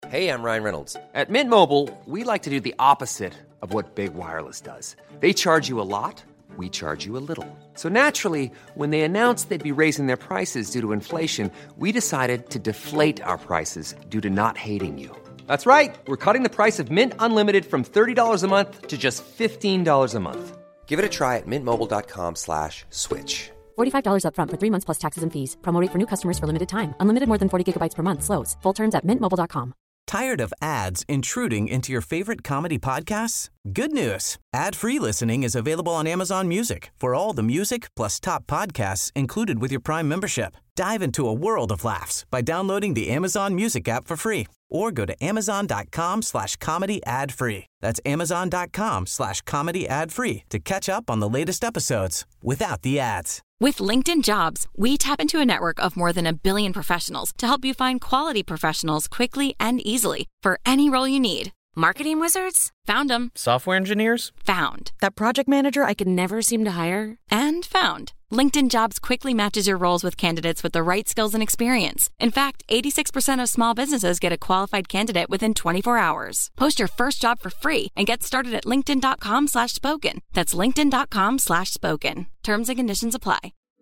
Hey, I'm Ryan Reynolds. At Mint Mobile, we like to do the opposite of what Big Wireless does. They charge you a lot, we charge you a little. So naturally, when they announced they'd be raising their prices due to inflation, we decided to deflate our prices due to not hating you. That's right. We're cutting the price of Mint Unlimited from $30 a month to just $15 a month. Give it a try at mintmobile.com/switch. $45 up front for 3 months plus taxes and fees. Promo rate for new customers for limited time. Unlimited more than 40 gigabytes per month. Slows full terms at mintmobile.com. Tired of ads intruding into your favorite comedy podcasts? Good news. Ad-free listening is available on Amazon Music for all the music plus top podcasts included with your Prime membership. Dive into a world of laughs by downloading the Amazon Music app for free or go to amazon.com/comedy ad-free. That's amazon.com/comedy ad-free to catch up on the latest episodes without the ads. With LinkedIn Jobs, we tap into a network of more than 1 billion professionals to help you find quality professionals quickly and easily for any role you need. Marketing wizards? Found them. Software engineers? Found. That project manager I could never seem to hire? And found. LinkedIn Jobs quickly matches your roles with candidates with the right skills and experience. In fact, 86% of small businesses get a qualified candidate within 24 hours. Post your first job for free and get started at linkedin.com/spoken. That's linkedin.com/spoken. Terms and conditions apply.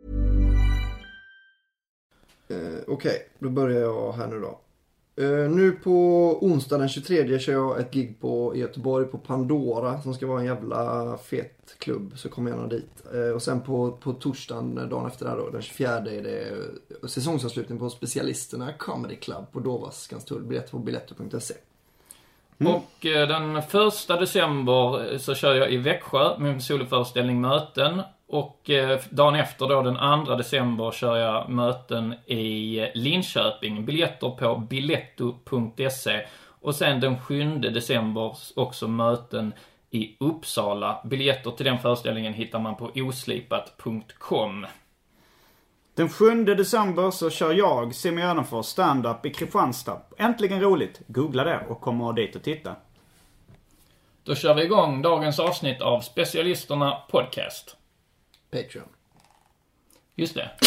Okej, då börjar jag här nu då. Nu på onsdag den 23 kör jag ett gig i Göteborg på Pandora som ska vara en jävla fet klubb, så kommer jag dit. Och sen på torsdagen dagen efter där då, den 24 är det säsongsavslutning på Specialisterna Comedy Club på Dovas Skanstull. Biljetter på biljetter.se. Och den 1 december så kör jag i Växjö med soloföreställning Möten. Och dagen efter då, den 2 december, kör jag möten i Linköping. Biljetter på biletto.se. Och sen den 7 december också möten i Uppsala. Biljetter till den föreställningen hittar man på oslipat.com. Den 7 december så kör jag Simon Gärdenfors stand-up i Kristianstad. Äntligen roligt. Googla det och kommer dit och titta. Då kör vi igång dagens avsnitt av Specialisterna Podcast. Patreon. Just det.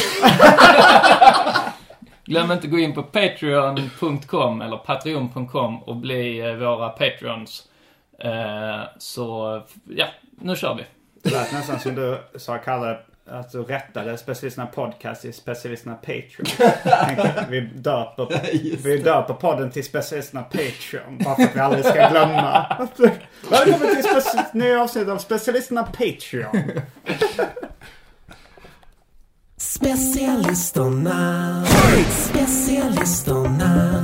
Glöm inte gå in på patreon.com eller patreon.com och bli våra Patreons. Så ja, nu kör vi. Det lät nästan som du sa, Kalle, att du rättade Specialisterna Podcast i Specialisterna Patreon. Vi döper podden till Specialisterna Patreon bara för att vi aldrig ska glömma. Välkommen till nya avsnitt av Specialisterna Patreon. Specialisterna. Specialisterna.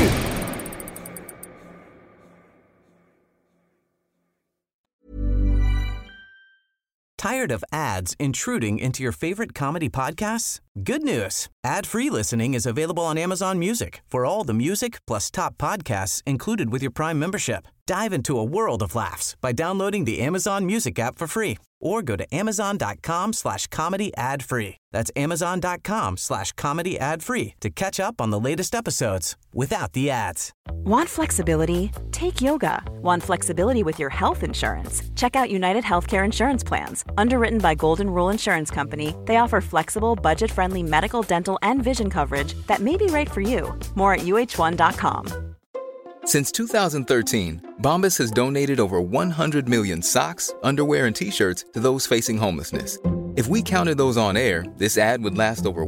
Tired of ads intruding into your favorite comedy podcasts? Good news. Ad-free listening is available on Amazon Music for all the music plus top podcasts included with your Prime membership. Dive into a world of laughs by downloading the Amazon Music app for free or go to amazon.com/comedy ad-free. That's amazon.com/comedy ad-free to catch up on the latest episodes without the ads. Want flexibility? Take yoga. Want flexibility with your health insurance? Check out United Healthcare Insurance Plans. Underwritten by Golden Rule Insurance Company, they offer flexible, budget-friendly medical, dental, and vision coverage that may be right for you. More at uh1.com. Since 2013, Bombas has donated over 100 million socks, underwear, and T-shirts to those facing homelessness. If we counted those on air, this ad would last over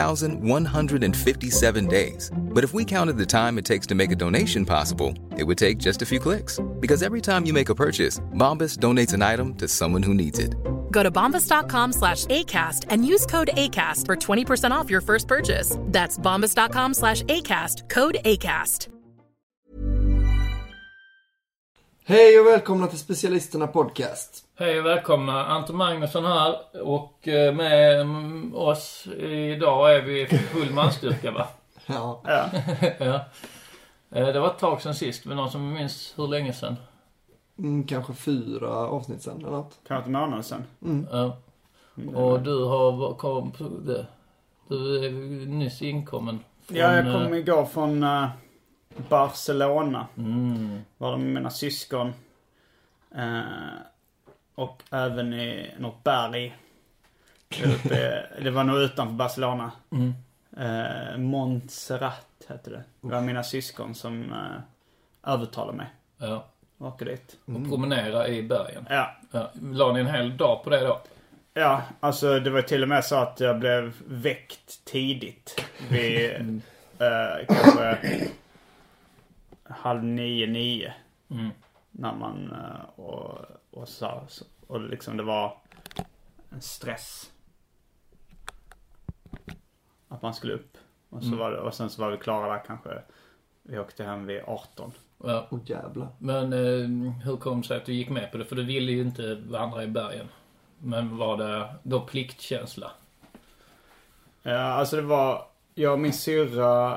1,157 days. But if we counted the time it takes to make a donation possible, it would take just a few clicks. Because every time you make a purchase, Bombas donates an item to someone who needs it. Go to bombas.com/ACAST and use code ACAST for 20% off your first purchase. That's bombas.com/ACAST, code ACAST. Hej och välkomna till Specialisterna Podcast. Hej och välkomna, Anton Magnusson här. Och med oss idag är vi full manstyrka, va? Ja. Ja. Det var ett tag sedan sist, men någon som minns hur länge sedan? Kanske 4 avsnitt sedan eller något. Kanske en månad sedan. Ja. Och du har du är nyss inkommen från, ja, jag kom igår från Barcelona. Var med mina syskon. Och även i något berg. Det var nog utanför Barcelona. Montserrat hette det. Det var mina syskon som övertalade mig. Ja. Åker dit. Och promenera i bergen. Ja. La ni en hel dag på det då? Ja, alltså det var till och med så att jag blev väckt tidigt. Vid kanske 8:30-9. När man och liksom det var en stress. Att man skulle upp. Och så var det, och sen så var vi klara där kanske. Vi åkte hem vid 18. Ja. Jävlar. Men hur kom det sig att du gick med på det? För du ville ju inte vandra i bergen. Men var det då pliktkänsla? Ja, alltså det var... Jag och min syrra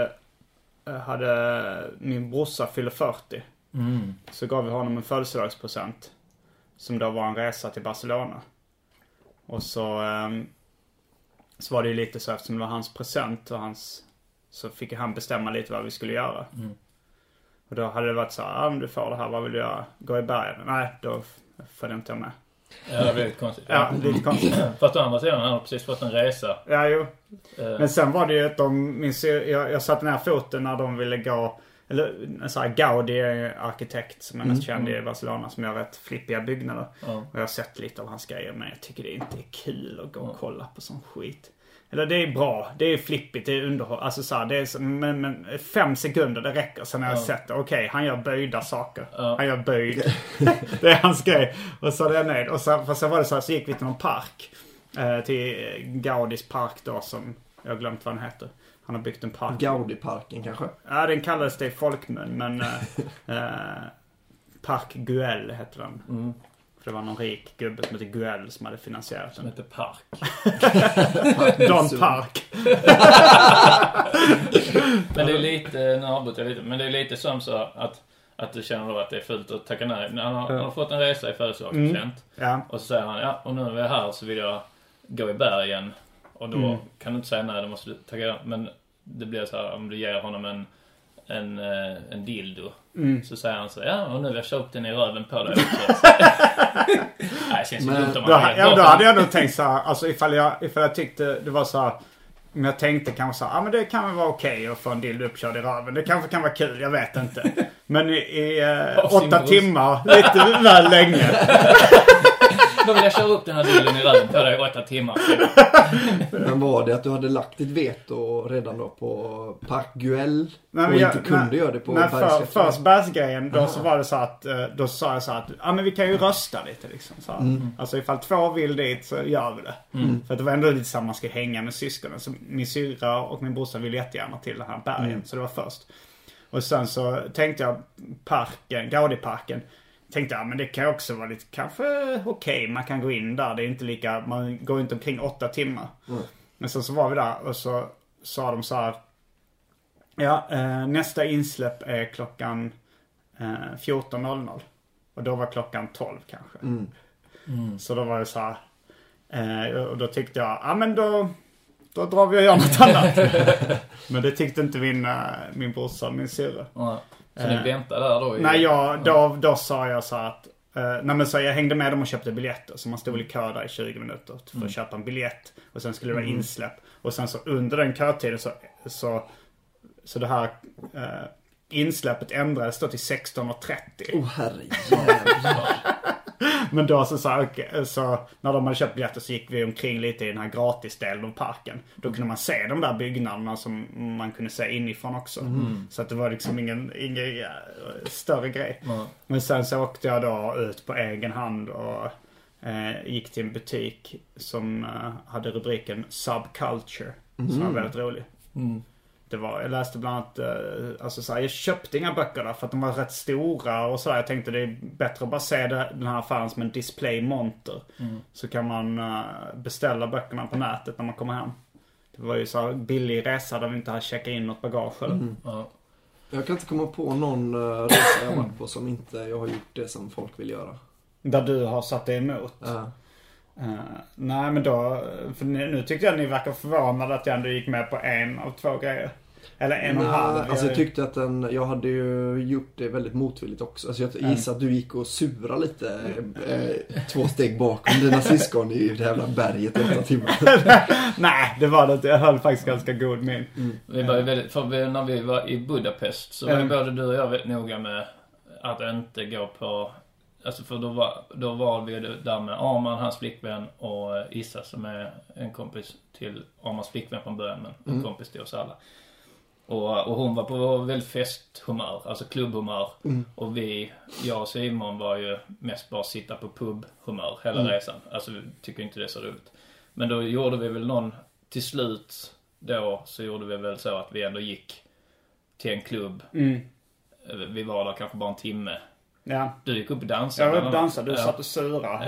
hade min brorsa fyllde 40. Så gav vi honom en födelsedagspresent. Som då var en resa till Barcelona. Och så var det ju lite så eftersom det var hans present och så fick han bestämma lite vad vi skulle göra. Och då hade det varit så här, om du får det här, vad vill du göra? Gå i bergen? Nej, då får det inte jag med. Ja, det blev lite konstigt. Ja, lite konstigt. Fast å andra sidan har precis fått en resa. Ja, jo. Men sen var det ju att jag satte ner foten när de ville gå. Eller en sån här Gaudi arkitekt som är mest känd i Barcelona, som gör rätt flippiga byggnader. Och jag har sett lite av hans grejer, men jag tycker det inte är kul att gå och kolla på sån skit. Eller det är bra, det är flippigt, det är underhåll. Alltså så här, det är men 5 sekunder det räcker. Sen har jag sett det. Okej, han gör böjda saker. Han gör böjd. Det är hans grej. Och så är jag nöjd. Och så var det så här, så gick vi till någon park. Till Gaudis park då, som jag har glömt vad den heter. Han har byggt en park. Gaudi-parken kanske? Ja, den kallades det i folkmun, men Park Güell heter den. För det var någon rik gubbe som heter Güell som hade finansierat den. Som heter Park. Don Park. Men det är lite, nu avbryter jag lite, men det är lite som så att du känner då att det är fullt att tacka nej. Han har fått en resa i födelsedagspresent. Och så säger han, och nu är vi här så vill jag gå i bergen. Och då kan du inte säga nej, då måste du tacka. Men det blir så här, om du ger honom en dildo. Så säger han så, och nu har jag köpt den i röven på dig också. Nej, känns ju dumt om man då hade jag nog tänkt så här, alltså ifall jag tyckte det var så här, men jag tänkte kanske så här, men det kan väl vara okej att få en dildo uppkörd i röven. Det kanske kan vara kul, jag vet inte. Men i 8 timmar, lite väl länge. Då vill jag köra upp den här dildon i röven på dig i 8 timmar. Men var det att du hade lagt ditt veto redan då på Park Güell och inte kunde göra det på Bergsgrejen? Först Bergsgrejen, då så var det så att då sa jag så att men vi kan ju rösta lite liksom. Så alltså ifall 2 vill dit så gör vi det. För att det var ändå lite så att man ska hänga med syskonen. Så min syrra och min brorsa ville jättegärna till den här bergen. Så det var först. Och sen så tänkte jag Gaudi-parken. Tänkte men det kan också vara lite kanske okej. Man kan gå in där. Det är inte lika, man går inte omkring 8 timmar. Men sen så var vi där och så sa de så här. Nästa insläpp är klockan 14:00. Och då var klockan 12 kanske. Så då var det så här. Och då tyckte jag, men då drar vi och gör något annat. Men det tyckte inte min brorsa och min syrra. Så ni väntade där då? Nej, då sa jag så att så jag hängde med dem och köpte biljetter. Så man stod i kö där i 20 minuter för att köpa en biljett. Och sen skulle det vara insläpp. Och sen så under den kötiden så det här insläppet ändrades då till 16:30. Herrejävlar. Men då så när de hade köpt biljetter så gick vi omkring lite i den här gratisdelen av parken. Då kunde man se de där byggnaderna som man kunde se inifrån också. Så att det var liksom ingen större grej. Men sen så åkte jag då ut på egen hand och gick till en butik som hade rubriken Subculture. Som var väldigt rolig. Jag läste bland annat, jag köpte inga böcker där för att de var rätt stora och så. Jag tänkte det är bättre att bara se den här affären som en display-monter. Så kan man beställa böckerna på nätet när man kommer hem. Det var ju så här billig resa där vi inte hade checkat in något bagage. Jag kan inte komma på någon resa jag varit på som inte jag har gjort det som folk vill göra. Där du har satt dig emot? Nej, men då... För nu tyckte jag att ni verkar förvånade att jag ändå gick med på en av 2 grejer. Eller 1,5. Alltså jag tyckte att jag hade ju gjort det väldigt motvilligt också. Alltså jag gissar att du gick och sura lite 2 steg bakom dina syskon i det jävla berget 8 timmar. Nej, det var det inte. Jag höll faktiskt ganska god min. Vi var ju väldigt, när vi var i Budapest så var både du och jag väldigt noga med att inte gå på... Alltså för då var vi där med Arman, hans flickvän och Issa som är en kompis till Armans flickvän från början, men en kompis till oss alla. Och hon var på väldigt festhumör, alltså klubbhumör. Och jag och Simon var ju mest bara sitta på pubhumör hela resan. Alltså vi tycker inte det är så roligt. Men då gjorde vi väl till slut då så gjorde vi väl så att vi ändå gick till en klubb. Vi var där kanske bara en timme. Ja. Du gick upp och dansade. Jag var upp och dansade, du satt och sura.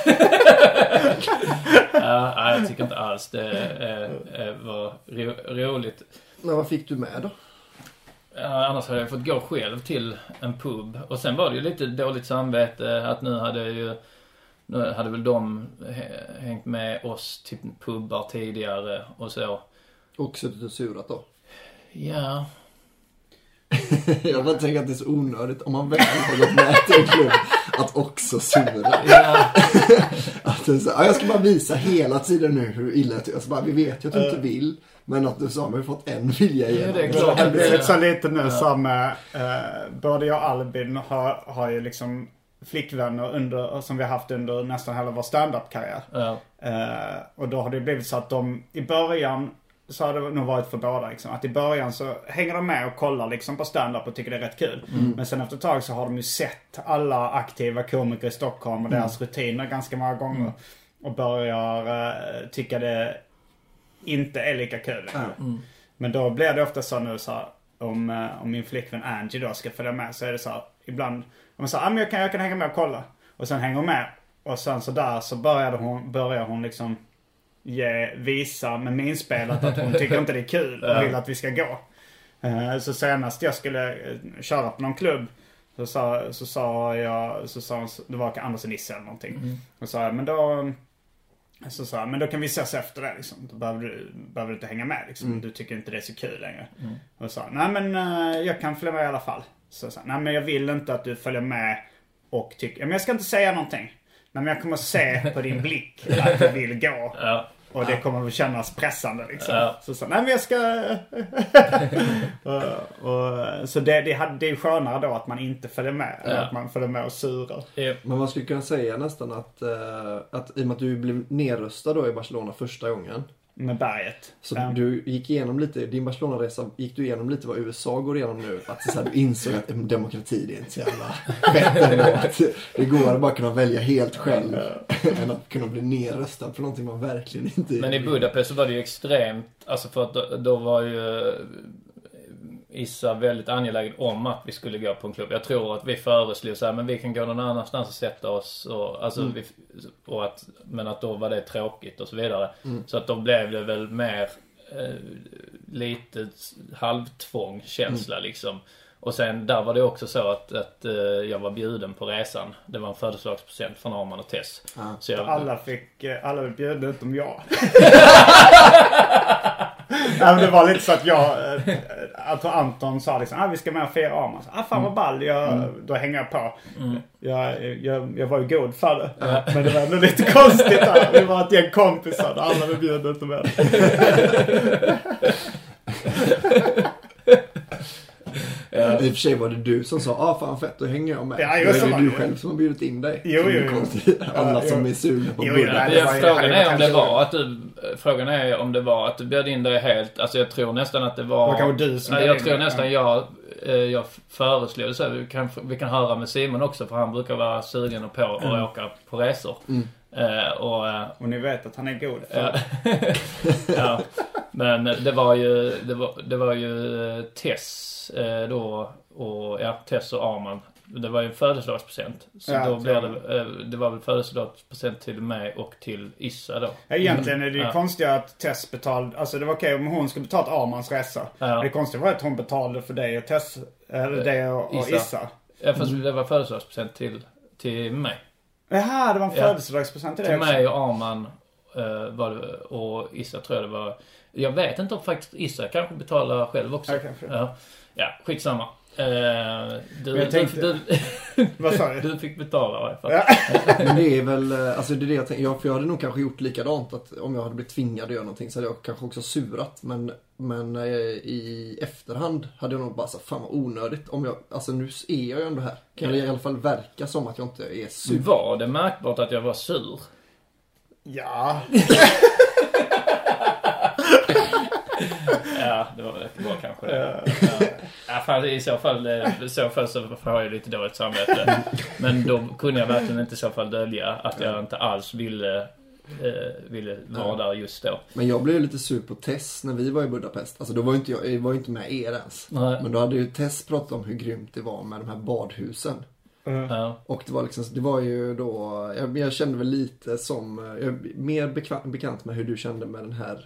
Ja, jag tycker inte alls det var roligt. Men vad fick du med då? Ja, annars hade jag fått gå själv till en pub. Och sen var det ju lite dåligt samvete att nu hade väl de hängt med oss till pubbar tidigare och så. Och suttit och surat då? Ja. Jag bara tänker att det är så onödigt om man väl har gått med till en klubb att också sura. Att det så, jag ska bara visa hela tiden nu hur illa det är. Alltså bara, vi vet ju att du inte vill. Men att du sa, har fått en vilja igenom. Det blir lite så lite nu som både jag och Albin har ju liksom flickvänner som vi har haft under nästan hela vår stand-up-karriär. Och då har det blivit så att de i början så har det nog varit för båda liksom. Att i början så hänger de med och kollar liksom på stand-up och tycker det är rätt kul. Men sen efter ett tag så har de ju sett alla aktiva komiker i Stockholm och deras rutiner ganska många gånger. Och börjar tycka det inte är lika kul. Men då blir det ofta så nu så här, om min flickvän Angie då ska följa med så är det så här, ibland om man säger jag kan hänga med och kolla. Och sen hänger hon med. Och sen så där så börjar hon liksom visa med minspelat att hon tycker inte det är kul och vill att vi ska gå. Så senast jag skulle köra på någon klubb så sa det var Anders och Nisse eller någonting. Och sa men då kan vi ses efter det liksom. Då behöver du inte hänga med liksom. Du tycker inte det är så kul längre. Och sa nej men jag kan följa med i alla fall. Så sa nej men jag vill inte att du följer med och tycker men jag ska inte säga någonting. Nej, men jag kommer att se på din blick att du vill gå. Och det kommer att kännas pressande liksom. Så nej men jag ska... så det är ju skönare då att man inte följer med. Att man följer med och surar. Men man skulle kunna säga nästan att i och med att du blev nerröstad då i Barcelona första gången. Med berget. Så du gick igenom lite, din Barcelona-resa gick du igenom lite vad USA går igenom nu. Att så här, du insåg att demokrati det är inte så jävla bättre. Att det går att bara kunna välja helt själv. Än att kunna bli nerröstad på någonting man verkligen inte... Men i Budapest så var det ju extremt, alltså för att då var ju Issa väldigt angelägen om att vi skulle gå på en klubb. Jag tror att vi föreslog så här, men vi kan gå någon annanstans och sätta oss och, alltså, men att då var det tråkigt och så vidare. Så att då blev det väl mer lite halvtvång känsla liksom. Och sen där var det också så att jag var bjuden på resan. Det var en födelsedagspresent från Arman och Tess. Så alla blev bjudna utom jag. Ja, det var lite så att Anton sa liksom, vi ska med och fira Arman. Fan vad ball, då hänger jag på. Jag var ju god för det. Men det var ändå lite konstigt där. Det var ett gäng kompisar där alla blev bjudna utom jag. I och för sig var det du som sa, fan fett, då hänger jag med. Ja, det är du själv som har bjudit in dig. Jo. Alla som är sugna på burgare. Frågan är om det var att du bjöd in dig helt. Alltså jag tror nästan att det var... Du som jag tror nästan jag föreslog det så. Vi kan höra med Simon också, för han brukar vara sugen på att åka på resor. Och ni vet att han är god för. Ja. Men det var ju Tess då och Tess och Arman. Det var ju en födelsedagspresent. Så då blev det var väl födelsedagspresent till mig och till Issa då. Egentligen är det ju konstigt att Tess betalade, alltså det var okej om hon skulle betala Armans resa. Det konstiga var att hon betalade för dig och Tess, eller dig och Issa. Ja, fast det var födelsedagspresent till mig. Jaha, det var en födelsedagspresent till dig också. Till mig och Arman och Issa tror jag det var. Jag vet inte om faktiskt Issa kanske betalar själv också. Ja, skitsamma. Vad sa du? Du fick betala i alla fall. Men det är väl, alltså det är det jag tänker. För jag hade nog kanske gjort likadant, att om jag hade blivit tvingad att göra någonting så hade jag kanske också surat. Men i efterhand hade jag nog bara så fan vad onödigt. Om jag, alltså nu är jag ju ändå här. Kan det i alla fall verka som att jag inte är sur? Var det märkbart att jag var sur? Ja. Ja, det var kanske det. Ja, i så fall så har jag lite dåligt samvete. Men då kunde jag verkligen inte i så fall dölja att jag inte alls ville vara där just då. Men jag blev lite sur på Tess när vi var i Budapest. Alltså då var inte jag var inte med er ens. Nej. Men då hade ju Tess pratat om hur grymt det var med de här badhusen. Och det var liksom, det var ju då jag kände väl lite som mer bekant med hur du kände med den här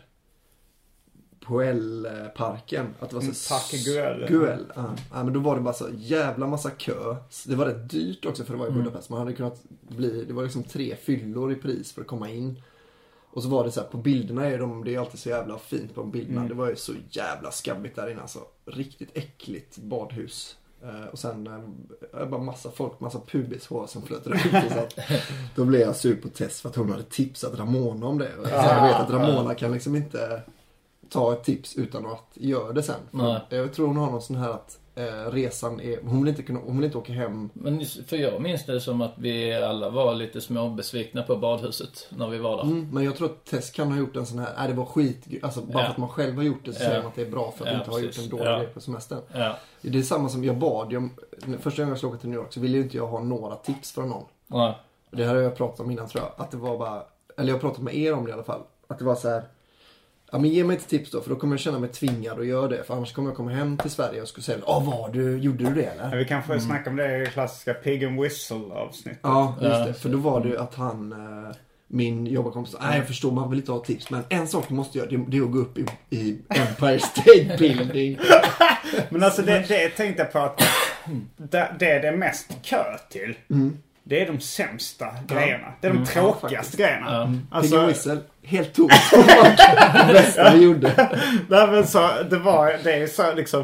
Poel-parken, att det var så Guel. Ja, men då var det bara så jävla massa kö. Det var rätt dyrt också för det var i Budapest. Man hade kunnat det var liksom 3 fyllor i pris för att komma in. Och så var det så här, på bilderna det är alltid så jävla fint på bilderna. Det var ju så jävla skabbigt där inne, alltså riktigt äckligt badhus. Och sen bara massa folk, massa pubishår som flöt runt. Så att, då blev jag sur på Tess för att hon hade tipsat Ramona om det. Så jag vet att Ramona kan liksom inte ta ett tips utan att göra det sen. Jag tror hon har någon sån här att resan är, hon vill inte åka hem. Men för jag minns det som att vi alla var lite småbesvikna på badhuset när vi var där. Men jag tror att Tess kan ha gjort en sån här, det var skit, alltså bara för att man själv har gjort det så säger man att det är bra för att inte ha gjort en dålig grej på semestern. Det är samma som jag bad, första gången jag skulle åka till New York så ville ju inte jag ha några tips från någon. Det här har jag pratat om innan tror jag, att det var bara, eller jag har pratat med er om det i alla fall, att det var så här. Ja, men ge mig ett tips då, för då kommer jag känna mig tvingad att göra det. För annars kommer jag komma hem till Sverige och skulle säga, gjorde du det eller? Ja, vi kanske snacka om det i klassiska Pig and Whistle avsnittet. Ja, just det. För då var det att min jobbarkompis, jag förstår, man vill inte ha tips. Men en sak du måste göra, det är att gå upp i Empire State Building. Men alltså det tänkte jag på att det är mest kö till. Det är de sämsta grejerna. Det är de tråkigaste grejerna. Alltså, Pig and Whistle, helt tomt. Det bästa vi gjorde. Nej, men så, det är så liksom,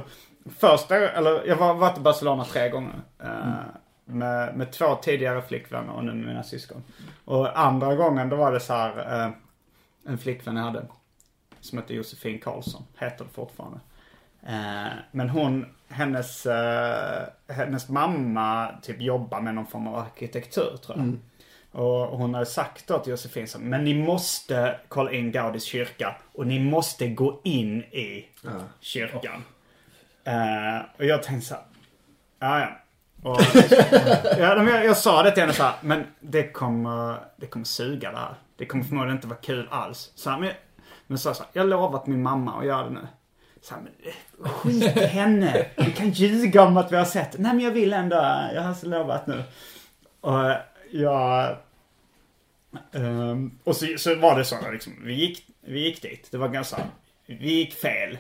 jag har varit i Barcelona 3 gånger. Med 2 tidigare flickvänner och nu med mina syskon. Och andra gången då var det så här, en flickvän jag hade som heter Josefin Karlsson, heter det fortfarande. Men hennes mamma typ jobbar med någon form av arkitektur tror jag. Och hon hade sagt då till Josefin så, men ni måste kolla in Gaudis kyrka och ni måste gå in i kyrkan. Och jag tänkte så här, och, jag sa det till henne så här, men det kommer suga det här. Det kommer förmodligen inte vara kul alls. Så här, men så här, jag lovat min mamma att göra det nu. Så här, men skit i henne. Vi kan ljuga om att vi har sett. Nej, men jag vill ändå. Jag har lovat nu. Och och så var det så liksom, vi gick dit. Det var ganska, vi gick fel.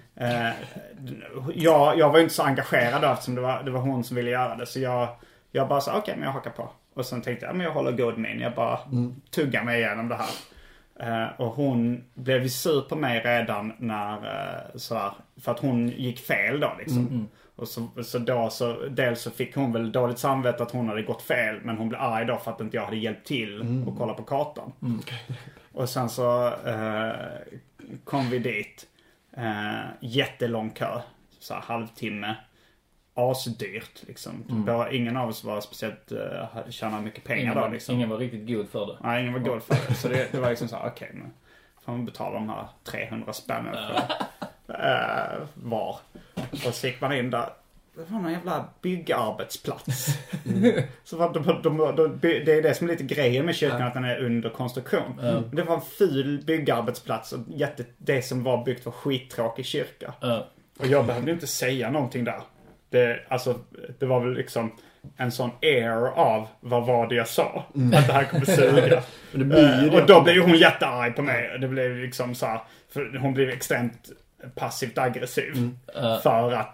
Jag var inte så engagerad eftersom det var hon som ville göra det. Så jag bara sa okej, men jag hakar på. Och sen tänkte jag, men jag håller god min. Jag bara tuggar mig igenom det här. Och hon blev sur på mig redan när sådär, för att hon gick fel då liksom. Och så dels så fick hon väl dåligt samvete att hon hade gått fel, men hon blev arg då för att inte jag hade hjälpt till och kolla på kartan. Och sen så kom vi dit, jättelång kö, så här halvtimme, asdyrt liksom. Ingen av oss var speciellt tjänade mycket pengar då liksom. Ingen var riktigt god för det. Nej, ingen var god för det. Så det var liksom så här, okej, men får man betala de här 300 spänn för var. Och så gick man in där. Det var någon jävla byggarbetsplats. Så det är det som är lite grejen med kyrkan, att den är under konstruktion. Det var en ful byggarbetsplats och det som var byggt var skittråkig kyrka. Och jag behövde inte säga någonting där. Det var väl liksom en sån air av vad var det jag sa. Att det här kommer suga. Och då blev hon jättearg på mig. Det blev liksom så här, för hon blev extremt passivt aggressiv. För att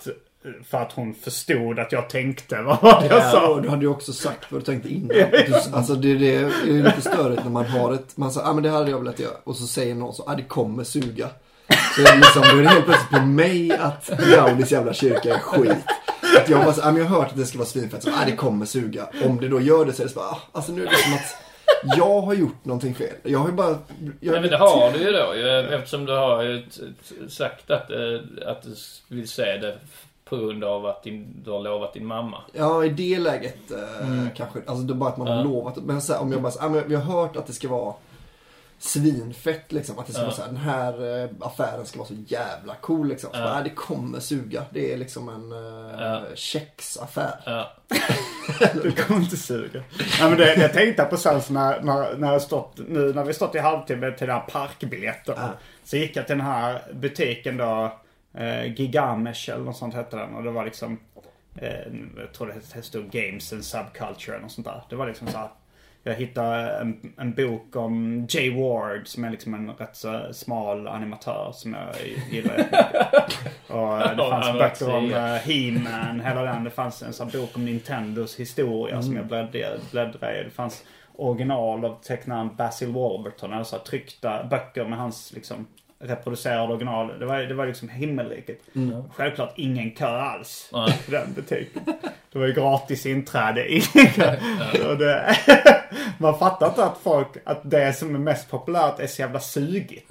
för att hon förstod att jag tänkte vad var det jag sa. Du hade ju också sagt vad du tänkte innan. Alltså det är lite störigt när man har man säger, men det hade jag velat göra. Och så säger någon så, det kommer suga. Så liksom, då är det helt plötsligt på mig att Gaudis jävla kyrka är skit. Att jag bara så, men jag har hört att det ska vara svinfett. Så, det kommer suga. Om det då gör det så är det så bara, alltså nu är det som att jag har gjort någonting fel. Jag har ju bara... men det har du ju då. Eftersom du har ju sagt att du vill se det på grund av att du har lovat din mamma. Ja, i det läget kanske. Alltså det är bara att man har lovat. Men så här, om jag bara men vi har hört att det ska vara svinfett liksom. Att det ska vara så här, den här affären ska vara så jävla cool liksom. Så bara, det kommer suga. Det är liksom en kexaffär. Ja. Det kommer inte suga. Nej, men jag tänkte på sen när jag stått, nu när vi stått i halvtimme till den här parkbiljetten. Så gick jag till den här butiken då, Gigamesh eller något sånt hette den. Och det var liksom, jag tror det stod Games and Subculture och sånt där. Det var liksom så här. Jag hittade en bok om Jay Ward som är liksom en rätt så smal animatör som jag gillar. Och det fanns böcker om He-Man, hela den. Det fanns en sån bok om Nintendos historia som jag bläddrade i. Det fanns original av tecknaren Basil Warburton, alltså tryckta böcker med hans liksom reproducerade original. Det var liksom himmelriket. Självklart ingen kö alls i den butiken. Det var ju gratis inträde. Och man fattar inte att det som är mest populärt är så jävla sugigt.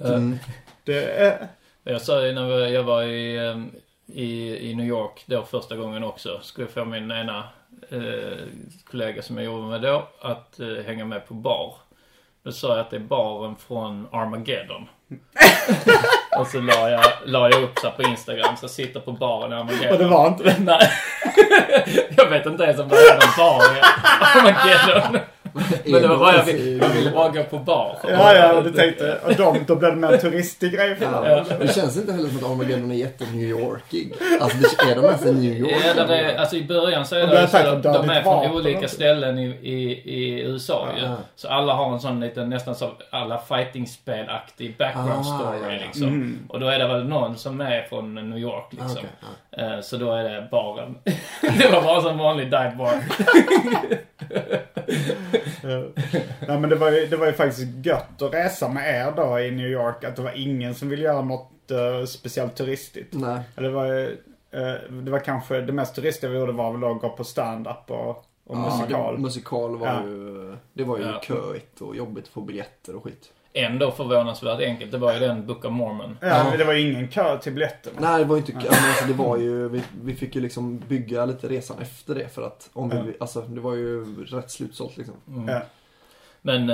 Jag sa när jag var i New York då första gången också, skulle få min ena kollega som jag jobbade med då att hänga med på bar. Då sa jag att det är baren från Armageddon. Och så la jag upp så på Instagram, så sitter på baren i Armageddon. Och det var inte det? Nej. Jag vet inte ens om det är en bar i Armageddon. Men det var bara jag ville bara gå på bar. Ja, du tänkte. Och då blev det mer en turistig grej för dem. Det känns inte heller som att Armageddon är jätte-New Yorkig. Alltså är de ens i New York? Ja, alltså i början så är det så de är från olika ställen i USA. Så alla har en sån liten, nästan som alla fighting-spelaktig background story liksom. Och då är det väl någon som är från New York liksom. Så då är det baren. Det var bara som vanlig dive bar. Nej, men det var ju faktiskt gött att resa med er då i New York. Att det var ingen som ville göra något speciellt turistigt. Nej. Det var kanske det mest turistiga vi gjorde var väl att gå på stand-up och musikal. Musikal var ju, det var ju köigt och jobbigt att få biljetter och skit. Ändå förvånansvärt enkelt. Det var ju den Book of Mormon. Ja, men det var ju ingen kö till biljetter. Nej, det var ju inte kö. Alltså, det var ju, vi fick ju liksom bygga lite resan efter det. För att alltså, det var ju rätt slutsålt liksom. Men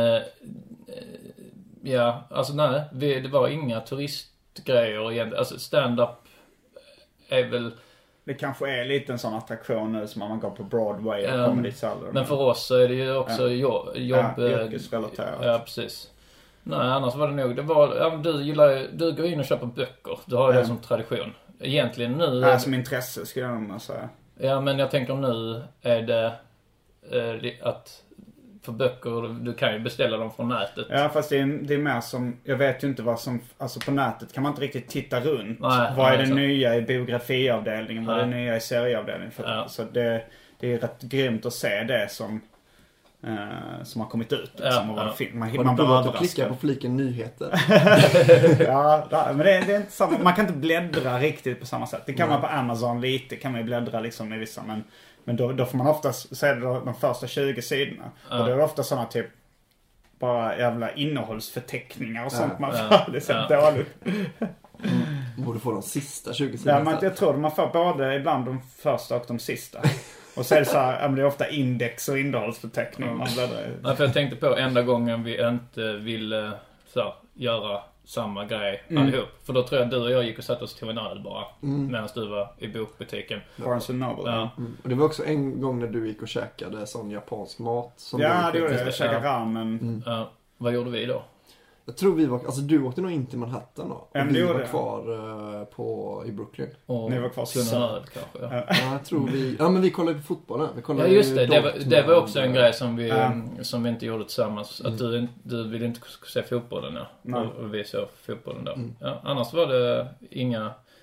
alltså nej, det var inga turistgrejer egentligen. Alltså stand-up är väl... Det kanske är lite en sån attraktion nu som man går på Broadway och Comedy Cellar. Men för oss så är det ju också jobb... yrkesrelaterat. Ja, precis. Nej, annars var det nog... Du går in och köper böcker. Du har ju det som tradition. Egentligen nu... Det är som intresse, skulle jag nog säga. Ja, men jag tänker nu är det att... För böcker, du kan ju beställa dem från nätet. Ja, fast det är mer som... Jag vet ju inte vad som... Alltså på nätet kan man inte riktigt titta runt. Vad är det nya i biografiavdelningen? Vad är det nya i serieavdelningen? Så det är rätt grymt att se det som har kommit ut. Liksom, man börjar att klicka på fliken nyheter. Men det är inte samma. Man kan inte bläddra riktigt på samma sätt. Det kan man på Amazon lite. Kan man ju bläddra liksom i vissa. Men då får man oftast se de första 20 sidorna. Och det är ofta sådana typ bara jävla innehållsförteckningar och sånt man får. Det är så dåligt. Borde få de sista 20 sidorna. Ja, men jag tror man får både ibland de första och de sista. Och så är det så här, det är ofta index och innehållsförteckning man bläddrar. Ja, för jag tänkte på enda gången vi inte ville göra samma grej allihop. För då tror jag att du och jag gick och satt oss till en öl bara. Medan du var i bokbutiken. Barnes & Noble. Ja. Och det var också en gång när du gick och käkade sån japansk mat. Som det gjorde jag. Jag käkade ramen. Vad gjorde vi då? Jag tror vi var... Alltså du åkte nog in till Manhattan då. Och vi var kvar i Brooklyn. Och ni var kvar så öl kanske. Ja, jag tror vi... Ja, men vi kollade på fotbollen. Ja, just det. Det var också en grej som vi inte gjorde tillsammans. Att du ville inte se fotbollen, och vi såg fotbollen där. Ja, annars var det inga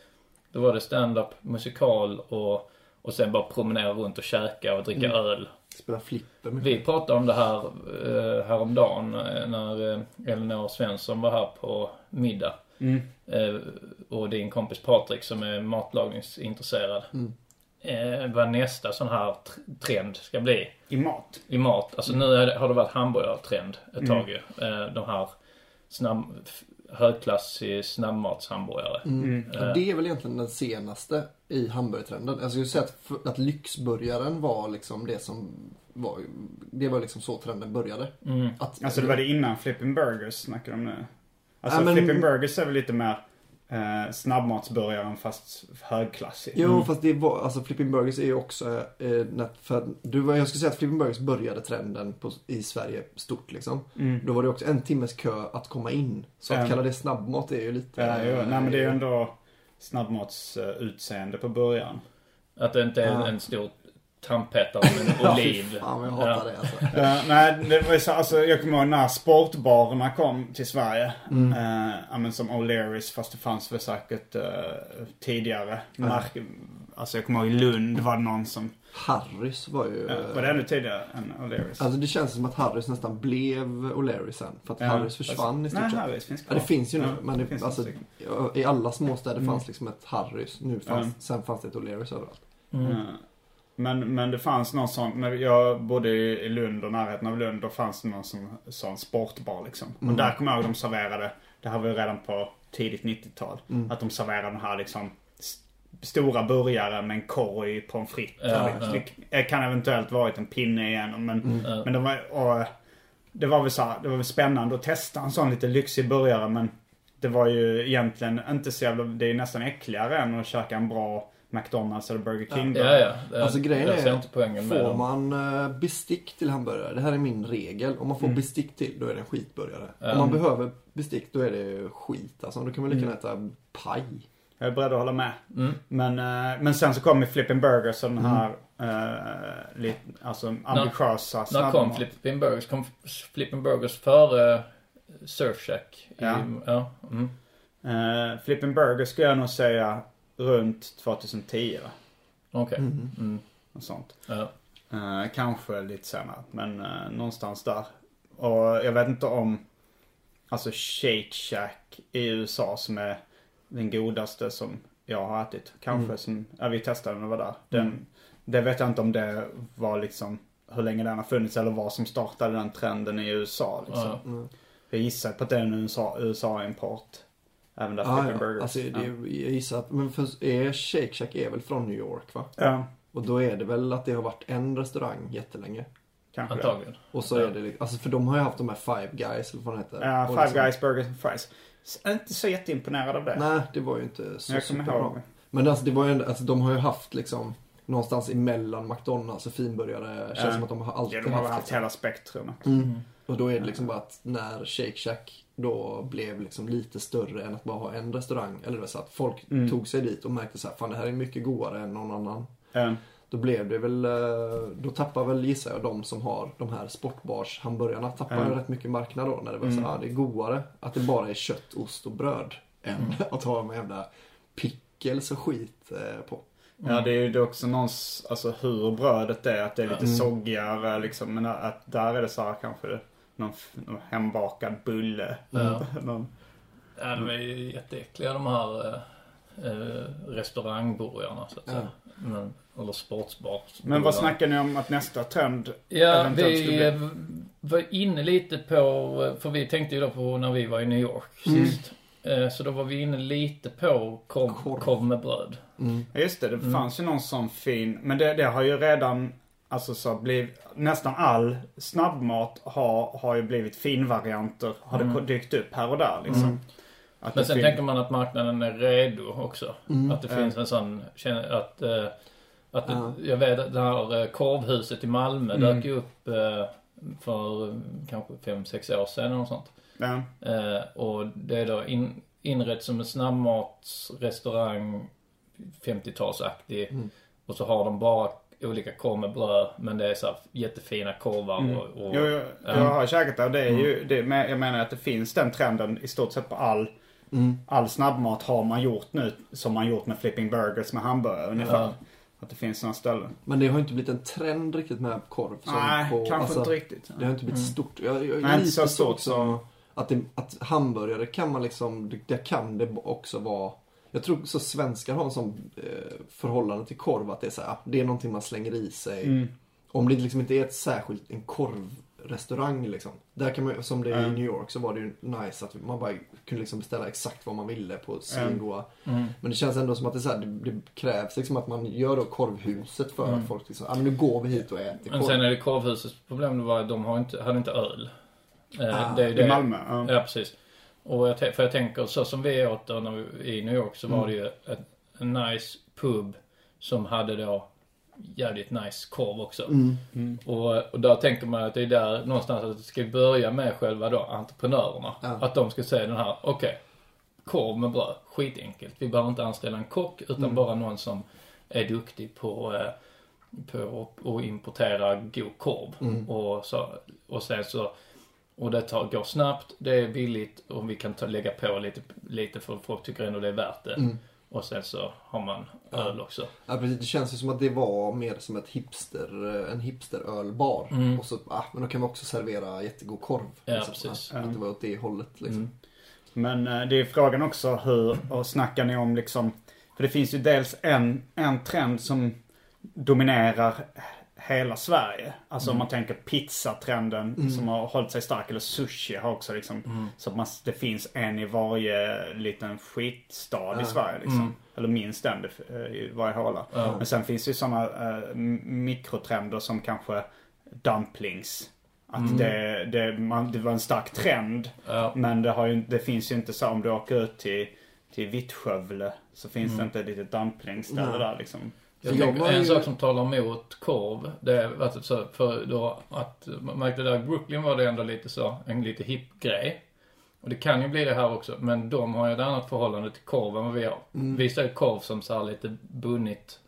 Då var det stand-up, musikal och sen bara promenera runt och käka och dricka öl. Spela flipper. Vi pratade om det här häromdagen när Elinor Svensson var här på middag. Och din kompis Patrik som är matlagningsintresserad. Vad nästa sån här trend ska bli. I mat. Alltså nu har det varit hamburgartrend ett tag. De här högklassig snabbmatshamburgare. Och det är väl egentligen den senaste i hamburgertrenden. Jag skulle säga att lyxburgaren var liksom det som var, det var liksom så trenden började. Alltså det var det innan Flippin' Burgers snackar de nu. Alltså Flippin' Burgers är väl lite mer snabbmatsburgaren fast högklassig. Jo, fast det var, alltså Flippin' Burgers är ju också jag skulle säga att Flippin' Burgers började trenden i Sverige stort liksom. Då var det också en timmes kö att komma in. Så att kalla det snabbmat är ju lite... Nej men det är ju ändå snabbmatsutseende på början. Att det inte är en stor tandpetare med en oliv. Ja, jag hatar det alltså. Nej, det var så, alltså, jag kommer ihåg när sportbarerna kom till Sverige. Som O'Learys, fast det fanns väl säkert tidigare. Alltså jag kommer ihåg i Lund var det någon som... Harrys var ju... var det ännu tidigare än O'Learys? Alltså det känns som att Harrys nästan blev O'Learys sen. För att Harrys försvann i stort sett. Nej, Harrys finns kvar. Ja, det finns ju nu. Men det finns alltså, i alla småstäder fanns liksom ett Harrys. Sen fanns det ett O'Learys överallt. Men det fanns någon sån, när jag bodde i Lund och närheten av Lund, då fanns det någon sån sportbar liksom. Och där kommer jag ihåg de serverade, det här var ju redan på tidigt 90-tal, att de serverade den här liksom stora burgare med en korg på en fritt. Det kan eventuellt varit en pinne igen, men det var väl så här, det var väl spännande att testa en sån lite lyxig burgare, men det var ju egentligen inte så jävla, det är nästan äckligare än att käka en bra McDonald's eller Burger King. Alltså grejen är, får man bestick till hamburgare, det här är min regel, om man får bestick till, då är det en skitburgare. Om man behöver bestick, då är det skit. Alltså då kan man lika gärna äta paj. Jag är beredd att hålla med. Men sen så kom Flippin' Burgers och den här alltså ambitiösa snabbmat. När kom Flippin' Burgers? Kom Flippin' Burgers före Surf Shack? Flippin' Burgers skulle jag nog säga runt 2010. Okej. Och sånt. Kanske lite senare, men någonstans där. Och jag vet inte om alltså Shake Shack i USA som är den godaste som jag har ätit. Kanske som, vi testade när vi var där. Det vet jag inte om det var liksom hur länge den har funnits eller vad som startade den trenden i USA liksom. Jag gissar på att det är en USA-import. Även där Flippin' Burgers. Alltså jag gissar att, men Shake Shack är väl från New York, va? Ja. Och då är det väl att det har varit en restaurang jättelänge. Kanske. Antagligen. Och så är det, alltså för de har ju haft de här Five Guys eller vad det heter. Ja, Five Guys, Burgers and Fries. Inte så jätteimponerad av det. Nej, det var ju inte så jag kommer ihåg. Men alltså det var ju ändå, alltså de har ju haft liksom någonstans emellan McDonald's och finburgare. Känns som att de har alltid de har haft liksom hela spektrumet. Och då är det liksom bara att när Shake Shack då blev liksom lite större än att bara ha en restaurang. Eller så att folk tog sig dit och märkte så här, fan det här är mycket godare än någon annan. Då blev det väl, då tappar väl gissar jag de som har de här sportbars hamburgarna tappar rätt mycket marknad då när det var så här, det är godare att det bara är kött, ost och bröd än att ha med jävla pickles och skit på. Ja, det är ju också någons, alltså hur brödet är, att det är lite soggigare liksom, men att där är det så här kanske någon hembakad bulle. Ja, de är ju jätteäckliga de här restaurangburgarna så att säga. Eller sportsbar. Men vad snackar ni om att nästa trend eventuellt skulle bli? Var inne lite på, för vi tänkte ju då på när vi var i New York sist. Så då var vi inne lite på korv med bröd. Just det fanns ju någon sån fin, men det har ju redan alltså så nästan all snabbmat har ju blivit finvarianter, har det dykt upp här och där liksom. Men sen tänker man att marknaden är redo också. Att det finns en sån jag vet det här korvhuset i Malmö dök ju upp för kanske 5-6 år sedan eller något sånt. Och det är då inrett som en snabbmatsrestaurang 50-talsaktig. Och så har de bara olika korv med bröd, men det är så här jättefina korvar jag har käkat det och det är ju det, jag menar att det finns den trenden i stort sett på all All snabbmat har man gjort nu som man gjort med flipping burgers med hamburgare ungefär. Att det finns sådana ställen. Men det har inte blivit en trend riktigt med korv. Nej, kanske inte riktigt. Det har inte blivit stort. Jag är Nej, lite så stort också att hamburgare kan man liksom, det kan det också vara. Jag tror så svenskar har en sån förhållande till korv att det är så här, det är någonting man slänger i sig. Om det liksom inte är ett särskilt en korvrestaurang liksom. Där kan man, som det är i New York, så var det ju nice att man bara kunde liksom beställa exakt vad man ville på svingoa. Men det känns ändå som att det, är så här, det krävs liksom att man gör då korvhuset för att folk liksom, men nu går vi hit och äter korv. Men sen är det korvhusets problem, det var att de hade inte öl. Det är i Malmö. Ja, precis. Och jag tänker, så som vi åt då när vi, i New York, så var det ju en nice pub som hade då jävligt nice korv också. Och där tänker man att det är där någonstans att det ska börja med själva då entreprenörerna. Att de ska säga den här, okej, korv med bröd, skitenkelt. Vi behöver inte anställa en kock utan bara någon som är duktig på att importera god korv. Och sen så, och det går snabbt, det är billigt och vi kan lägga på lite för folk tycker ändå det är värt det. Och sen så har man öl också. Ja, precis. Det känns ju som att det var mer som en hipsterölbar. Och så, men då kan man också servera jättegod korv. Ja, liksom. precis. Att det var åt det hållet liksom. Men det är frågan också och snackar ni om liksom, för det finns ju dels en trend som dominerar hela Sverige. Alltså om man tänker pizzatrenden som har hållit sig stark, eller sushi har också liksom, så att det finns en i varje liten skitstad i Sverige liksom. Eller minst en i varje håla. Men sen finns det ju sådana mikrotrender som kanske dumplings. Att det var en stark trend. Men det finns ju inte så, om du åker ut till Vittskövle så finns det inte ett litet dumplingsställe där liksom. En sak som talar emot korv, det är att så för då att man märkte där i Brooklyn var det ändå lite så en lite hipp grej. Och det kan ju bli det här också, men de har ju ett annat förhållande till korv än vad vi har. Vi ser korv som så här lite bunnigt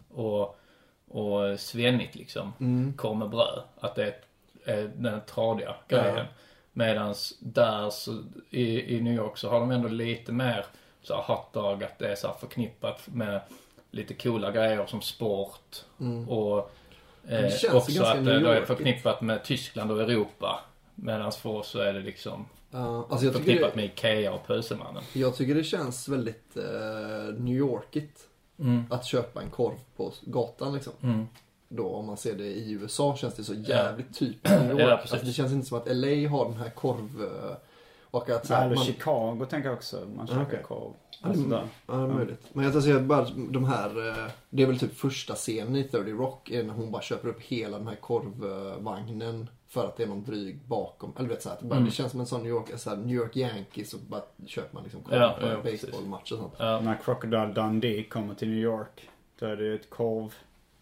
och svennigt liksom. Korv med bröd, att det är den tradiga grejen. Medans där så, i New York så har de ändå lite mer så här hotdog, att det är så här förknippat med lite coola grejer som sport och också att det är förknippat med Tyskland och Europa, medan för oss så är det liksom alltså jag förknippat med Ikea och Pösemannen. Jag tycker det känns väldigt New Yorkigt att köpa en korv på gatan liksom. Då om man ser det i USA känns det så jävligt typiskt New York. Alltså det känns inte som att LA har den här korv och att så här, eller Chicago tänker jag också, man köper korv. Alltså det är möjligt. Men jag tänker bara de här, det är väl typ första scenen i 30 Rock är när hon bara köper upp hela den här korvvagnen för att det är någon dryg bakom. Eller vet så här, det känns som en sån New York Yankees, så bara köper man liksom korv på en baseballmatch och sånt. När Crocodile Dundee kommer till New York, då är det ett korv.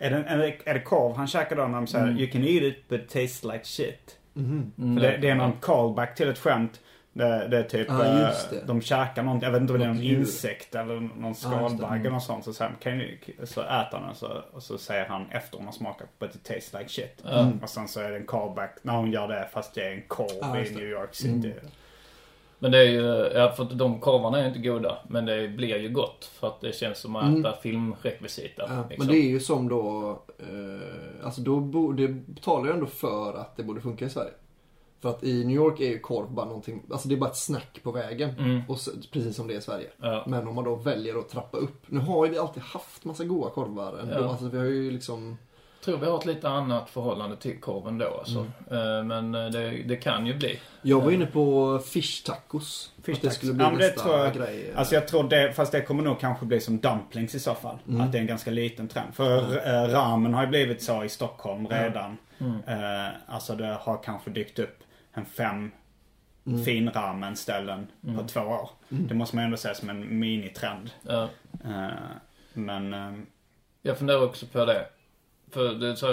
Är det korv han käkar då när de säger you can eat it but it tastes like shit. För det är någon callback till ett skämt. Det är typ de käkar någonting, jag vet inte om det är någon insekt eller någon skalbagge eller något sånt, så så äter han och så säger han efter hon har smakat but it tastes like shit. Och sen så är det en callback när hon gör det fast det är en korv i New York City. Men det är ju, för att de korvarna är inte goda, men det blir ju gott för att det känns som att äta filmrekvisita. Liksom. Men det är ju som då, alltså det talar ju ändå för att det borde funka i Sverige. För att i New York är ju korv bara någonting, alltså det är bara ett snack på vägen. Och så, precis som det är i Sverige. Men om man då väljer att trappa upp. Nu har ju vi alltid haft massa goda korvar ändå. Alltså vi har ju liksom... Jag tror vi har ett lite annat förhållande till korven då alltså. Men det kan ju bli. Jag var inne på fish tacos. Att det skulle bli nästa grej. Alltså jag tror det, fast det kommer nog kanske bli som dumplings i så fall. Att det är en ganska liten trend. För ramen har ju blivit så i Stockholm redan. Alltså det har kanske dykt upp en 5 finramen ställen på 2 år. Det måste man ändå säga som en minitrend. Men jag funderar också på det. För det så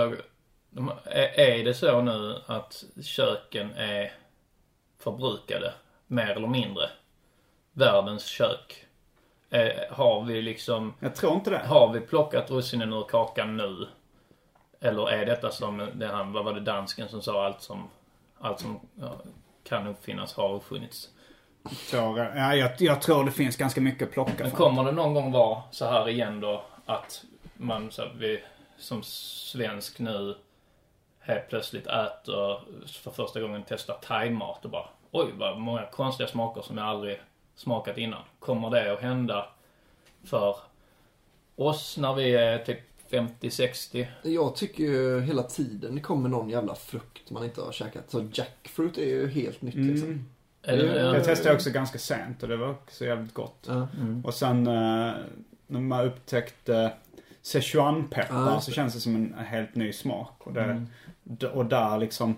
är det så nu att köken är förbrukade mer eller mindre? Världens kök. Har vi liksom... Jag tror inte det. Har vi plockat russinen ur kakan nu? Eller är detta som vad var det dansken som sa allt som kan uppfinnas har uppfunnits? Jag tror det finns ganska mycket att plocka. Men kommer det någon gång vara så här igen då att man så här, vi som svensk nu helt plötsligt äter för första gången testar thai-mat och bara oj vad många konstiga smaker som jag aldrig smakat innan. Kommer det att hända för oss när vi är typ 50-60? Jag tycker ju hela tiden det kommer någon jävla frukt man inte har käkat. Så jackfruit är ju helt nytt liksom. Det testade jag också ganska sent och det var också jävligt gott. Och sen när man upptäckte Sichuan-peppar så känns det som en helt ny smak. Och där liksom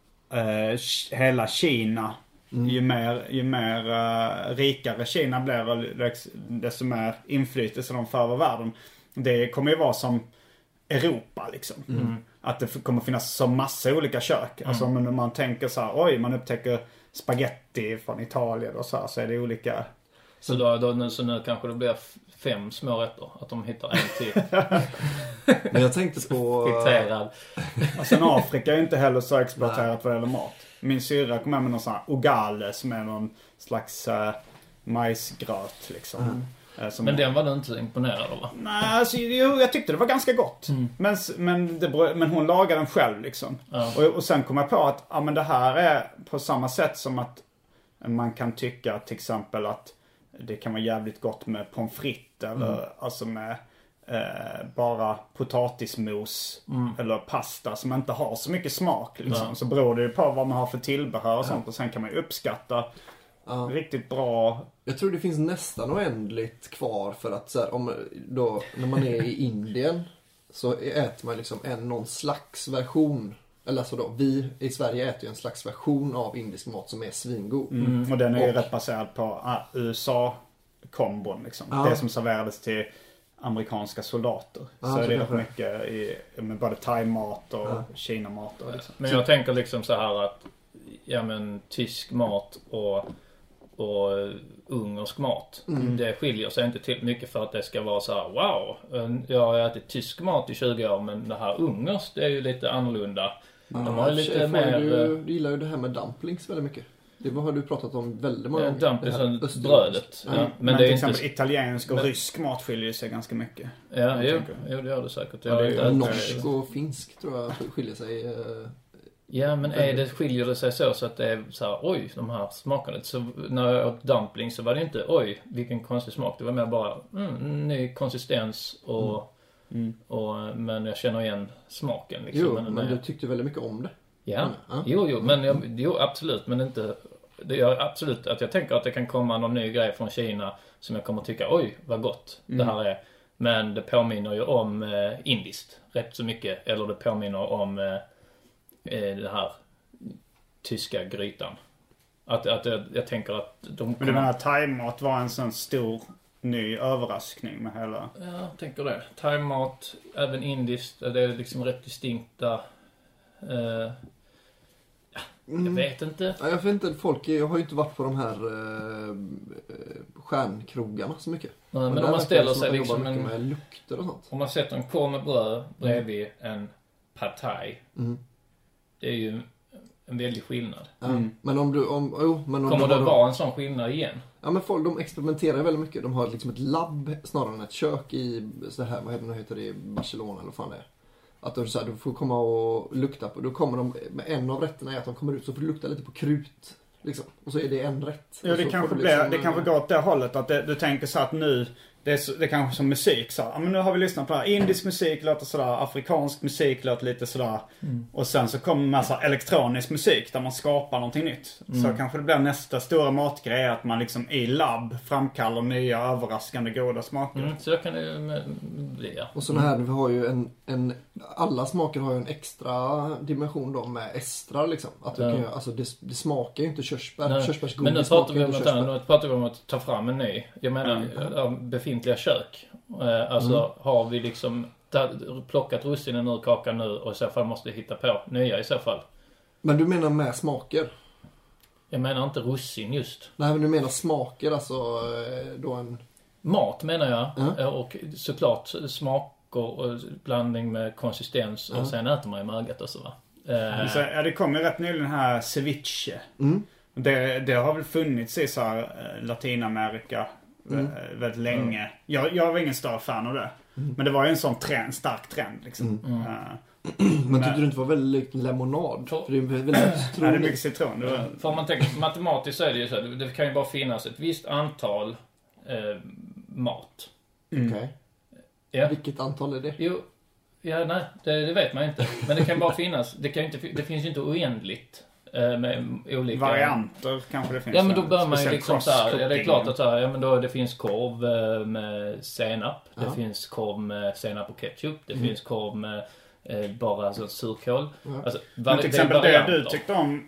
hela Kina, ju mer rikare Kina blir, desto mer inflytelse de för över världen. Det kommer ju vara som Europa liksom. Att det kommer finnas så massa olika kök. Alltså om man tänker så här, oj man upptäcker spaghetti från Italien och så är det olika. Så nu kanske det blir 5 små rätter. Att de hittar en till. Men jag tänkte på... Friterad. Alltså Afrika är inte heller så exploaterat vad det gäller mat. Min syra kom med någon sån här ogale som är någon slags majsgröt liksom. Men den var du inte imponerad av va? Nej, alltså, jag tyckte det var ganska gott. Men hon lagade den själv liksom. Och sen kom jag på att men det här är på samma sätt som att man kan tycka till exempel att det kan vara jävligt gott med pommes frites eller alltså med bara potatismos eller pasta som inte har så mycket smak liksom. Så beror det ju på vad man har för tillbehör och sånt och sen kan man ju uppskatta riktigt bra. Jag tror det finns nästan oändligt kvar för att så här, när man är i Indien så äter man liksom någon slags version. Eller alltså då, vi i Sverige äter ju en slags version av indisk mat som är svingod. Och den är ju rätt baserad på USA-kombon liksom. Det som serverades till amerikanska soldater. Så är det rätt mycket med både thai-mat och Kina-mat. Och liksom. Men jag tänker liksom så här att tysk mat och ungersk mat. Det skiljer sig inte till mycket för att det ska vara så här: wow, jag har ätit tysk mat i 20 år men det här ungerskt det är ju lite annorlunda. De har lite mer... Du gillar ju det här med dumplings väldigt mycket. Det har du pratat om väldigt många gånger. Dumplings och brödet. Men det är till exempel italiensk och rysk mat skiljer sig ganska mycket. Ja, jo, det gör det säkert. Norsk och finsk tror jag skiljer sig... Ja, men skiljer det sig så att det är så här, oj, de här smakerna. Så när jag åt dumpling så var det inte, oj, vilken konstig smak. Det var mer bara, ny konsistens men jag känner igen smaken. Liksom. Men du tyckte väldigt mycket om det. Ja, jo, absolut. Men inte, det gör absolut att jag tänker att det kan komma någon ny grej från Kina som jag kommer tycka, oj, vad gott det här är. Men det påminner ju om indiskt rätt så mycket. Eller det påminner om... den här tyska grytan. Att jag tänker att Men den här thai-mat var en sån stor ny överraskning med hela... Ja, jag tänker det. Thai-mat, även indiskt, det är liksom rätt distinkta... jag vet inte. Ja, jag vet inte, jag har ju inte varit på de här stjärnkrogarna så mycket. Nej, men om man ställer sig liksom med lukter och sånt. Om man sätter en korv med bröd bredvid en pad thai. Det är ju en väldig skillnad. Men kommer det vara en sån skillnad igen? Ja, men folk de experimenterar väldigt mycket. De har liksom ett labb snarare än ett kök i så här, vad heter det i Barcelona eller vad fan det är. Att du får komma och lukta på. Då kommer de med en av rätterna är att de kommer ut så får du lukta lite på krut liksom. Och så är det en rätt. Ja, det kanske går åt det hållet att du tänker så att nu det är kanske som musik så. Men nu har vi lyssnat på det här. Indisk musik låter sådär, afrikansk musik låter lite sådär. Och sen så kommer massa elektronisk musik där man skapar någonting nytt. Så kanske det blir nästa stora matgrej att man liksom i labb framkallar nya överraskande goda smaker. Så kan det ju bli, ja. Och såna här, vi har ju alla smaker har ju en extra dimension då med estrar liksom. Att du kan, alltså det smakar ju inte körsbär. Körsbärsgodis. Men nu pratar vi om att ta fram en ny. Jag menar, befintliga kök. Alltså har vi liksom plockat russinen ur kakan nu och i så fall måste hitta på nya i så fall. Men du menar med smaker? Jag menar inte russin just. Nej, men du menar smaker, alltså då en... Mat menar jag. Och såklart smaker och blandning med konsistens och sen äter man ju med ögat och så va. Det kom ju rätt nyligen här ceviche. Det har väl funnits i så här, Latinamerika väldigt länge. Jag var ingen större fan av det. Men det var ju en sån stark trend liksom. Men tyckte du inte var väldigt lemonad? För det är väldigt citron. Nej, det är mycket citron. För man tänker, matematiskt så är det ju så här, det kan ju bara finnas ett visst antal mat. Okej. Ja. Vilket antal är det? Jo, nej, det vet man inte. Men det kan bara finnas, det finns ju inte oändligt med olika varianter kanske det finns. Ja, men då bör man ju liksom så här, det är klart att så här, ja men då det finns korv med senap, det finns korv med senap och ketchup, det finns korv med bara alltså surkål. Alltså, men till exempel det du tyckte om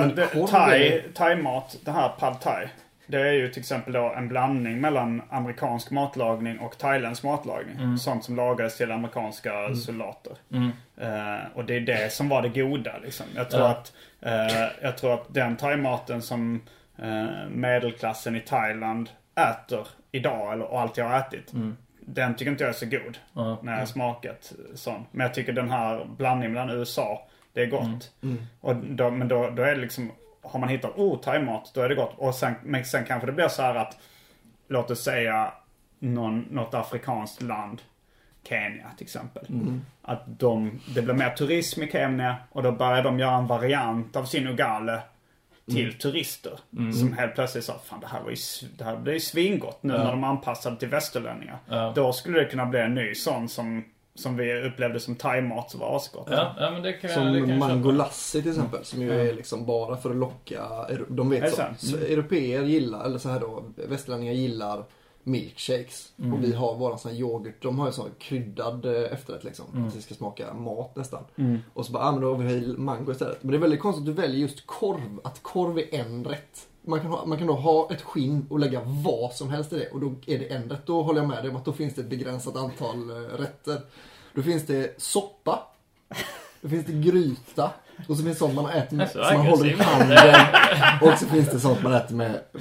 thai-mat, det här pad thai. Det är ju till exempel då en blandning mellan amerikansk matlagning och thailändsk matlagning. Sånt som lagades till amerikanska soldater. Och det är det som var det goda liksom. Jag tror att den thai-maten som medelklassen i Thailand äter idag, och alltid har ätit, den tycker inte jag är så god när jag har smakat sån. Men jag tycker den här blandningen mellan USA, det är gott. Och men då är det liksom, har man hittat thai-mat, då är det gott. Och sen kanske det blir så här att, låt oss säga något afrikanskt land, Kenya till exempel. Att det blir mer turism i Kenya, och då börjar de göra en variant av sin ugale till turister. Som helt plötsligt sa, fan det här blir ju svingott nu när de anpassade till västerlänningar. Då skulle det kunna bli en ny sån som vi upplevde som thai-mat som var asgott. Ja, men det kan som mango lassi till exempel, som ju är liksom bara för att locka, de vet så europeer gillar, eller så här då, västerlänningar gillar milkshakes, och vi har våran sån yoghurt, de har ju sån kryddad efterrätt liksom, att det ska smaka mat nästan. Och så bara, men då har vi mango istället. Men det är väldigt konstigt att du väljer just korv, att korv är en rätt. Man kan då ha ett skinn och lägga vad som helst i det, och då är det en rätt. Då håller jag med dig om att då finns det ett begränsat antal rätter. Då finns det soppa, då finns det gryta, och så finns det sånt man äter med, som man håller i handen, och så finns det sånt man äter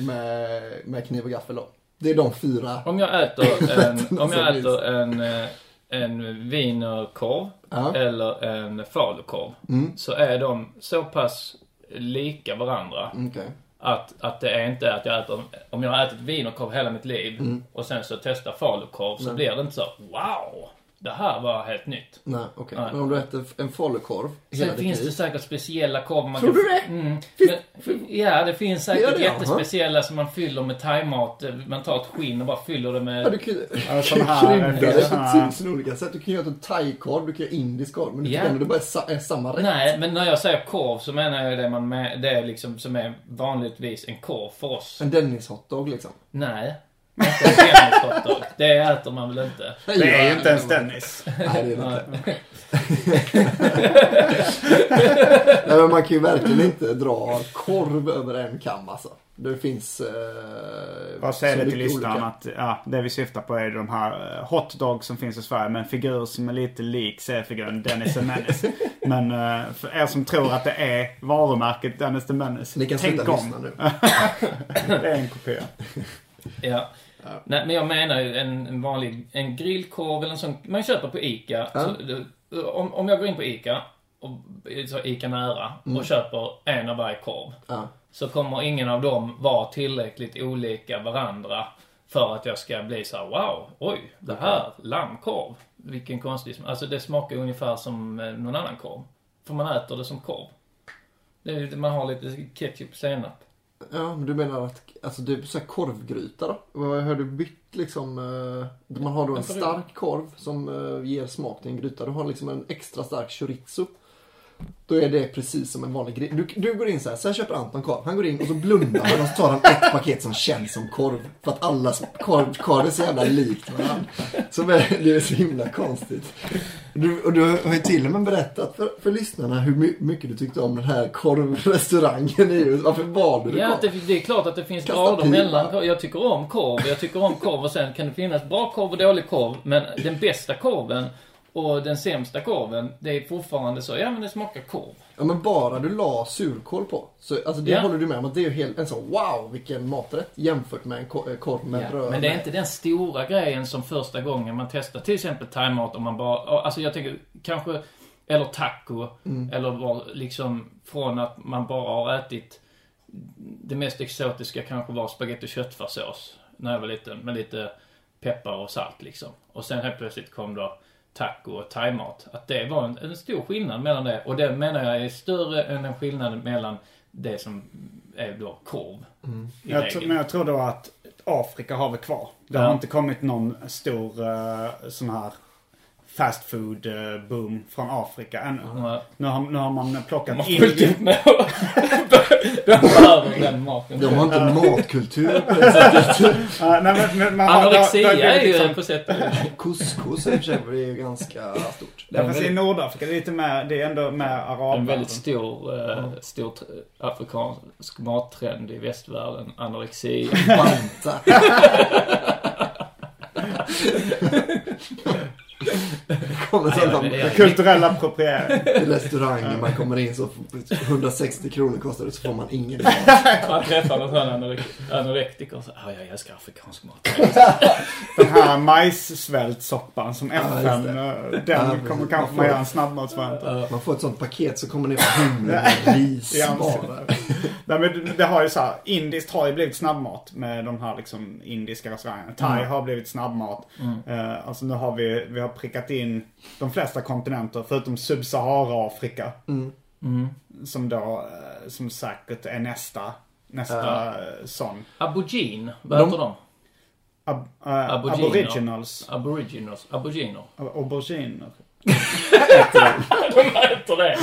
med kniv och gaffel då. Det är de 4. Om jag äter en wienerkorv eller en falukorv, så är de så pass lika varandra. Att det är inte att jag äter, om jag har ätit wienerkorv hela mitt liv och sen så testar falukorv, så blir det inte så wow, det här var helt nytt. Nej, okej. Men om du äter en falukorv sen finns det säkert speciella korv man tror kan... du det? Ja, det finns säkert jättespeciella som man fyller med thai-mat. Man tar ett skinn och bara fyller det med... Ja, du kan krydda det på 1000 olika sätt. Du kan göra en thai-korv, du kan göra indisk korv, men du tycker det bara är samma rätt. Nej, men när jag säger korv så menar jag det är liksom som är vanligtvis en korv för oss. En Dennis hotdog liksom? Nej. Det äter man väl inte. Det är ju inte ens Dennis. Nej, det är inte. Nej, men man kan ju verkligen inte dra korv över en kam alltså. Det finns vad säger det till listan att det vi syftar på är de här hotdog som finns i Sverige, med en figur som är lite lik seriefiguren Dennis the Menace. Men för er som tror att det är varumärket Dennis the Menace, ni kan tänk om nu. Det är en kopia. Ja. Nej, men jag menar ju en grillkorv eller en sån man köper på Ica. Så, om jag går in på Ica och så Ica nära och köper en av varje korv, så kommer ingen av dem vara tillräckligt olika varandra för att jag ska bli så här: wow, oj, det här lammkorv, vilken konstig, alltså det smakar ungefär som någon annan korv, för man äter det som korv. Man har lite ketchup senap. Ja, men du menar att alltså det är så här korvgryta då? Vad har du bytt liksom? Man har då en stark korv som ger smak till en gryta. Du har liksom en extra stark chorizo. Då är det precis som en vanlig gryta. Du går in så här, sen köper Anton korv. Han går in och så blundar han och så tar han ett paket som känns som korv. För att alla korv är så jävla likt varandra. Så det är så himla konstigt. Du har ju till och med berättat för lyssnarna hur mycket du tyckte om den här korvrestaurangen i. Varför valde du korv? Ja, det är klart att det finns grader mellan. Jag tycker om korv och sen kan det finnas bra korv och dålig korv. Men den bästa korven och den sämsta korven, det är fortfarande så, men det smakar korv. Ja, men bara du la surkål på. Så, alltså det håller du med om att det är helt en så wow, vilken maträtt jämfört med en korv med bröd. Men det är inte den stora grejen som första gången man testar till exempel thai-mat, om man bara, alltså jag tänker kanske, eller taco, eller var liksom från att man bara har ätit det mest exotiska kanske var spaghetti och köttfärssås när jag var liten, med lite peppar och salt liksom. Och sen helt plötsligt kom då taco och thaimat. Att det var en stor skillnad mellan det. Och det menar jag är större än en skillnad mellan det som är då korv. Men jag tror då att Afrika har vi kvar. Det har inte kommit någon stor sån här fast food boom från Afrika ännu. Nu har man plockat in... De har inte matkultur. Anorexia är ju en på sätt. Couscous är ju ganska stort. Därför i Nordafrika det är ändå med araber. En väldigt stor afrikansk mattrend i västvärlden. Anorexia. Banta. Kulturell appropriering. I restaurangen man kommer in så 160 kronor kostar det, så får man ingen. Man träffar någon sån anorektiker och så jag älskar afrikansk mat. Den här majssvältsoppan som FN, den kommer kanske man göra en snabbmatsvariant. Man får ett sånt paket så kommer det på himlen med ris bara. Det har ju så här, indiskt har ju blivit snabbmat med de här liksom indiska restaurangerna. Thai har blivit snabbmat. Alltså nu har vi har prickat in de flesta kontinenter förutom Sub-Sahara-Afrika. Som då som säkert är nästa sån. Aborigin, vad heter de? Aboriginals. Aboriginer. De heter det.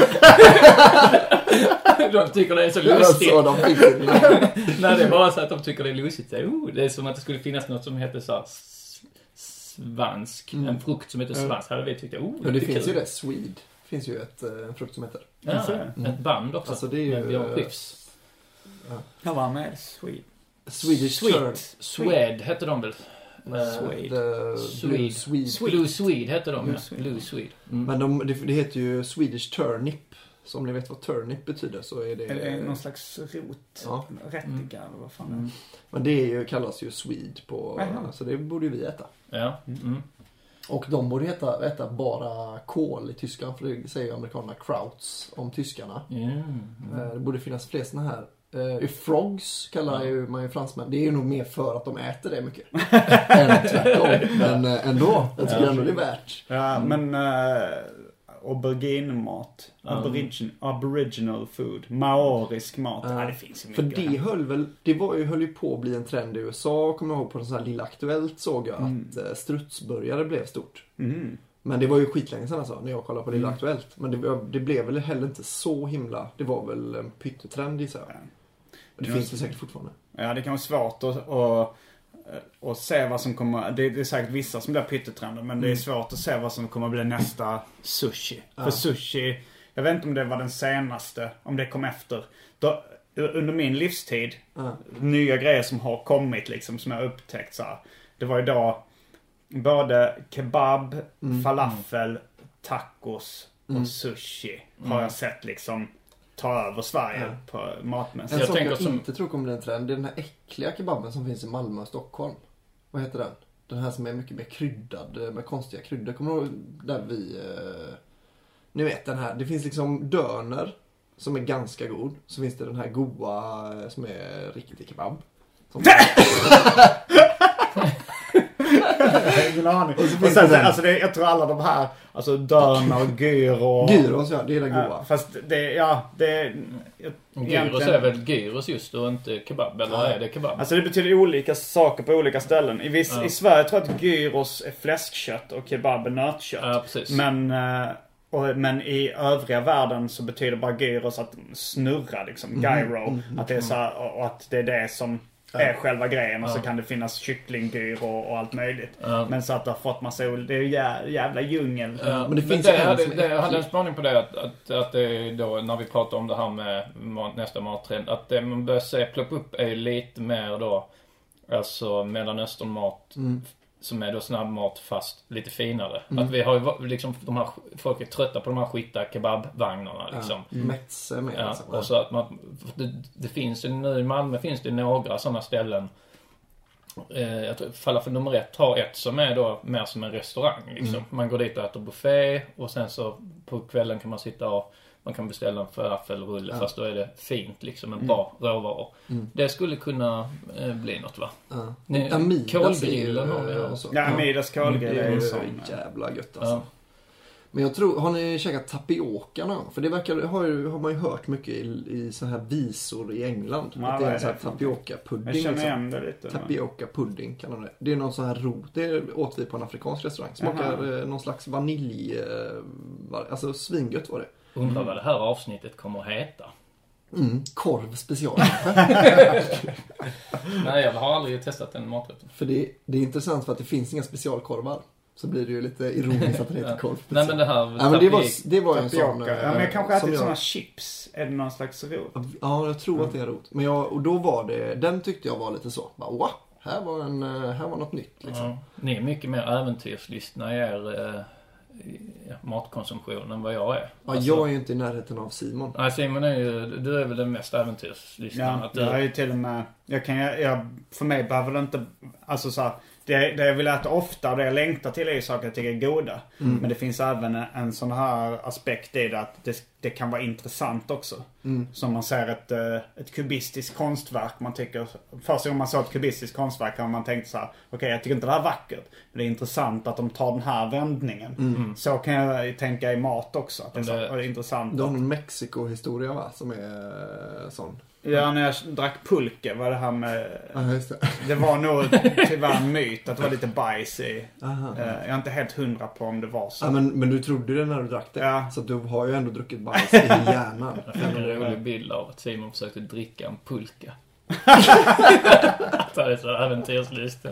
De tycker det är så lustigt. Nej, det är bara så att de tycker det är lustigt. Det är som att det skulle finnas något som heter så svansk. En frukt som heter svansk. Hade vi tyckt, det finns ju det. Swede. Det finns ju en frukt som heter. Ett band också. Alltså det är ju... Björn Skifs. Jag var med. Swede. Swedish Turn. Swede hette de väl? Blue Swede hette de. Blue Swede. Men det heter ju Swedish Turnip. Så om ni vet vad turnip betyder så är det... Är det någon slags rot? Rättiga eller vad fan. Men det kallas ju Swede på... Så det borde ju vi äta. Ja. Och de borde äta bara kål i Tyskland. För det säger ju amerikanerna krauts om tyskarna. Det borde finnas fler såna här. Frogs kallar ju man ju fransmän. Det är ju nog mer för att de äter det mycket. Än tvärtom. Men ändå. Jag tycker ändå det är värt. Ja, men... auberginemat. Aboriginal food. Maorisk mat. Det finns ju mycket. För det höll ju på att bli en trend i USA. Kommer jag ihåg på en sån här Lilla Aktuellt såg jag att strutsburgare blev stort. Men det var ju skitlänge sedan alltså, när jag kollade på Lilla Aktuellt. Men det blev väl heller inte så himla. Det var väl en pyttetrend i så här. Det finns det säkert fortfarande. Ja, det kan vara svårt att se vad som kommer... Det är säkert vissa som blir pyttetrender, men det är svårt att se vad som kommer bli nästa sushi. För sushi, jag vet inte om det var den senaste, om det kom efter. Under min livstid, nya grejer som har kommit liksom, som jag har upptäckt så här. Det var ju då både kebab, falafel, tacos och sushi har jag sett liksom ta över Sverige på matmässigt. En sak jag inte tror kommer bli en trend, det är den här äckliga kebaben som finns i Malmö och Stockholm. Vad heter den? Den här som är mycket mer kryddad, med konstiga kryddor. Kommer du ihåg där vi... Ni vet den här, det finns liksom döner som är ganska god. Så finns det den här goa som är riktig kebab. Ingen aning. Och sen, alltså jag tror alla de här, alltså döner och gyros, ja, det är det goda. Fast gyros är väl gyros just och inte kebab, eller är det kebab? Alltså det betyder olika saker på olika ställen. I Sverige tror jag att gyros är fläskkött och kebab är nötkött. Ja, precis. Men i övriga världen så betyder bara gyros att snurra liksom, gyro. Att det är så här, och att det är det som är själva grejen. Och så kan det finnas kycklinggyro och allt möjligt. Men så att det har fått massa... Det är ju jävla djungel. Men det finns jag hade en spaning på det att det då, när vi pratar om det här med nästa mattrend, att det man bör se ploppa upp är lite mer då, alltså Mellanösternmat som är då snabbmat fast lite finare. Att vi har ju liksom folk är trötta på de här skita kebabvagnarna liksom. Metze med liksom. Och så att det finns ju nu i Malmö finns det några sådana ställen jag tror falafel nummer 1 har ett som är då mer som en restaurang liksom. Man går dit och äter buffé och sen så på kvällen kan man sitta och man kan beställa en falafelrulle fast då är det fint liksom, en bra råvaror. Det skulle kunna bli något, va? Kolgrillen har ni också. Ja, Amidas kolgrill är ju så jävla gött alltså. Men jag tror, har ni käkat tapioca någon gång? För det har man ju hört mycket i så här visor i England. Att det är en sån här tapioca-pudding. Jag känner igen det lite. Tapioca-pudding kallar det. Det är någon sån här rot. Det åt vi på en afrikansk restaurang. Smakar någon slags vanilj. Alltså svingött var det. Undrar vad det här avsnittet kommer att heta. Korv special. Nej, jag har aldrig testat den maträtten. För det är intressant för att det finns inga specialkorvar. Så blir det ju lite ironiskt att det heter korv. Nej, men det här... det var en sån... Ja, men jag kanske ätit såna chips. Är det någon slags rot? Ja, jag tror att det är rot. Men och då var det... Den tyckte jag var lite så. Wow, här var något nytt liksom. Ja, ni är mycket mer äventyrslystna i er matkonsumtion än vad jag är. Ja, alltså, jag är ju inte i närheten av Simon. Nej, Simon du är väl den mest äventyrslystna. Ja, jag är ju till och med... för mig behöver det inte... Alltså så här, det jag vill äta ofta och det jag längtar till är ju saker jag tycker är goda. Men det finns även en sån här aspekt i det att det kan vara intressant också. Som man ser ett kubistiskt konstverk. Man tycker, första gången man såg ett kubistiskt konstverk har man tänkt så här: okej, jag tycker inte det här är vackert. Men det är intressant att de tar den här vändningen. Så kan jag tänka i mat också. Att det är intressant. Det är en Mexiko-historia, va? Som är sån. Ja, när jag drack pulke var det här med... Ja, just det. Det var nog tyvärr en myt att det var lite bajs i. Jag är inte helt 100 på om det var så. Ja, men du trodde det när du drack det. Ja. Så du har ju ändå druckit bajs i hjärnan. Jag fick en rolig bild av att Simon försökte dricka en pulka. Det är så äventyrslysten.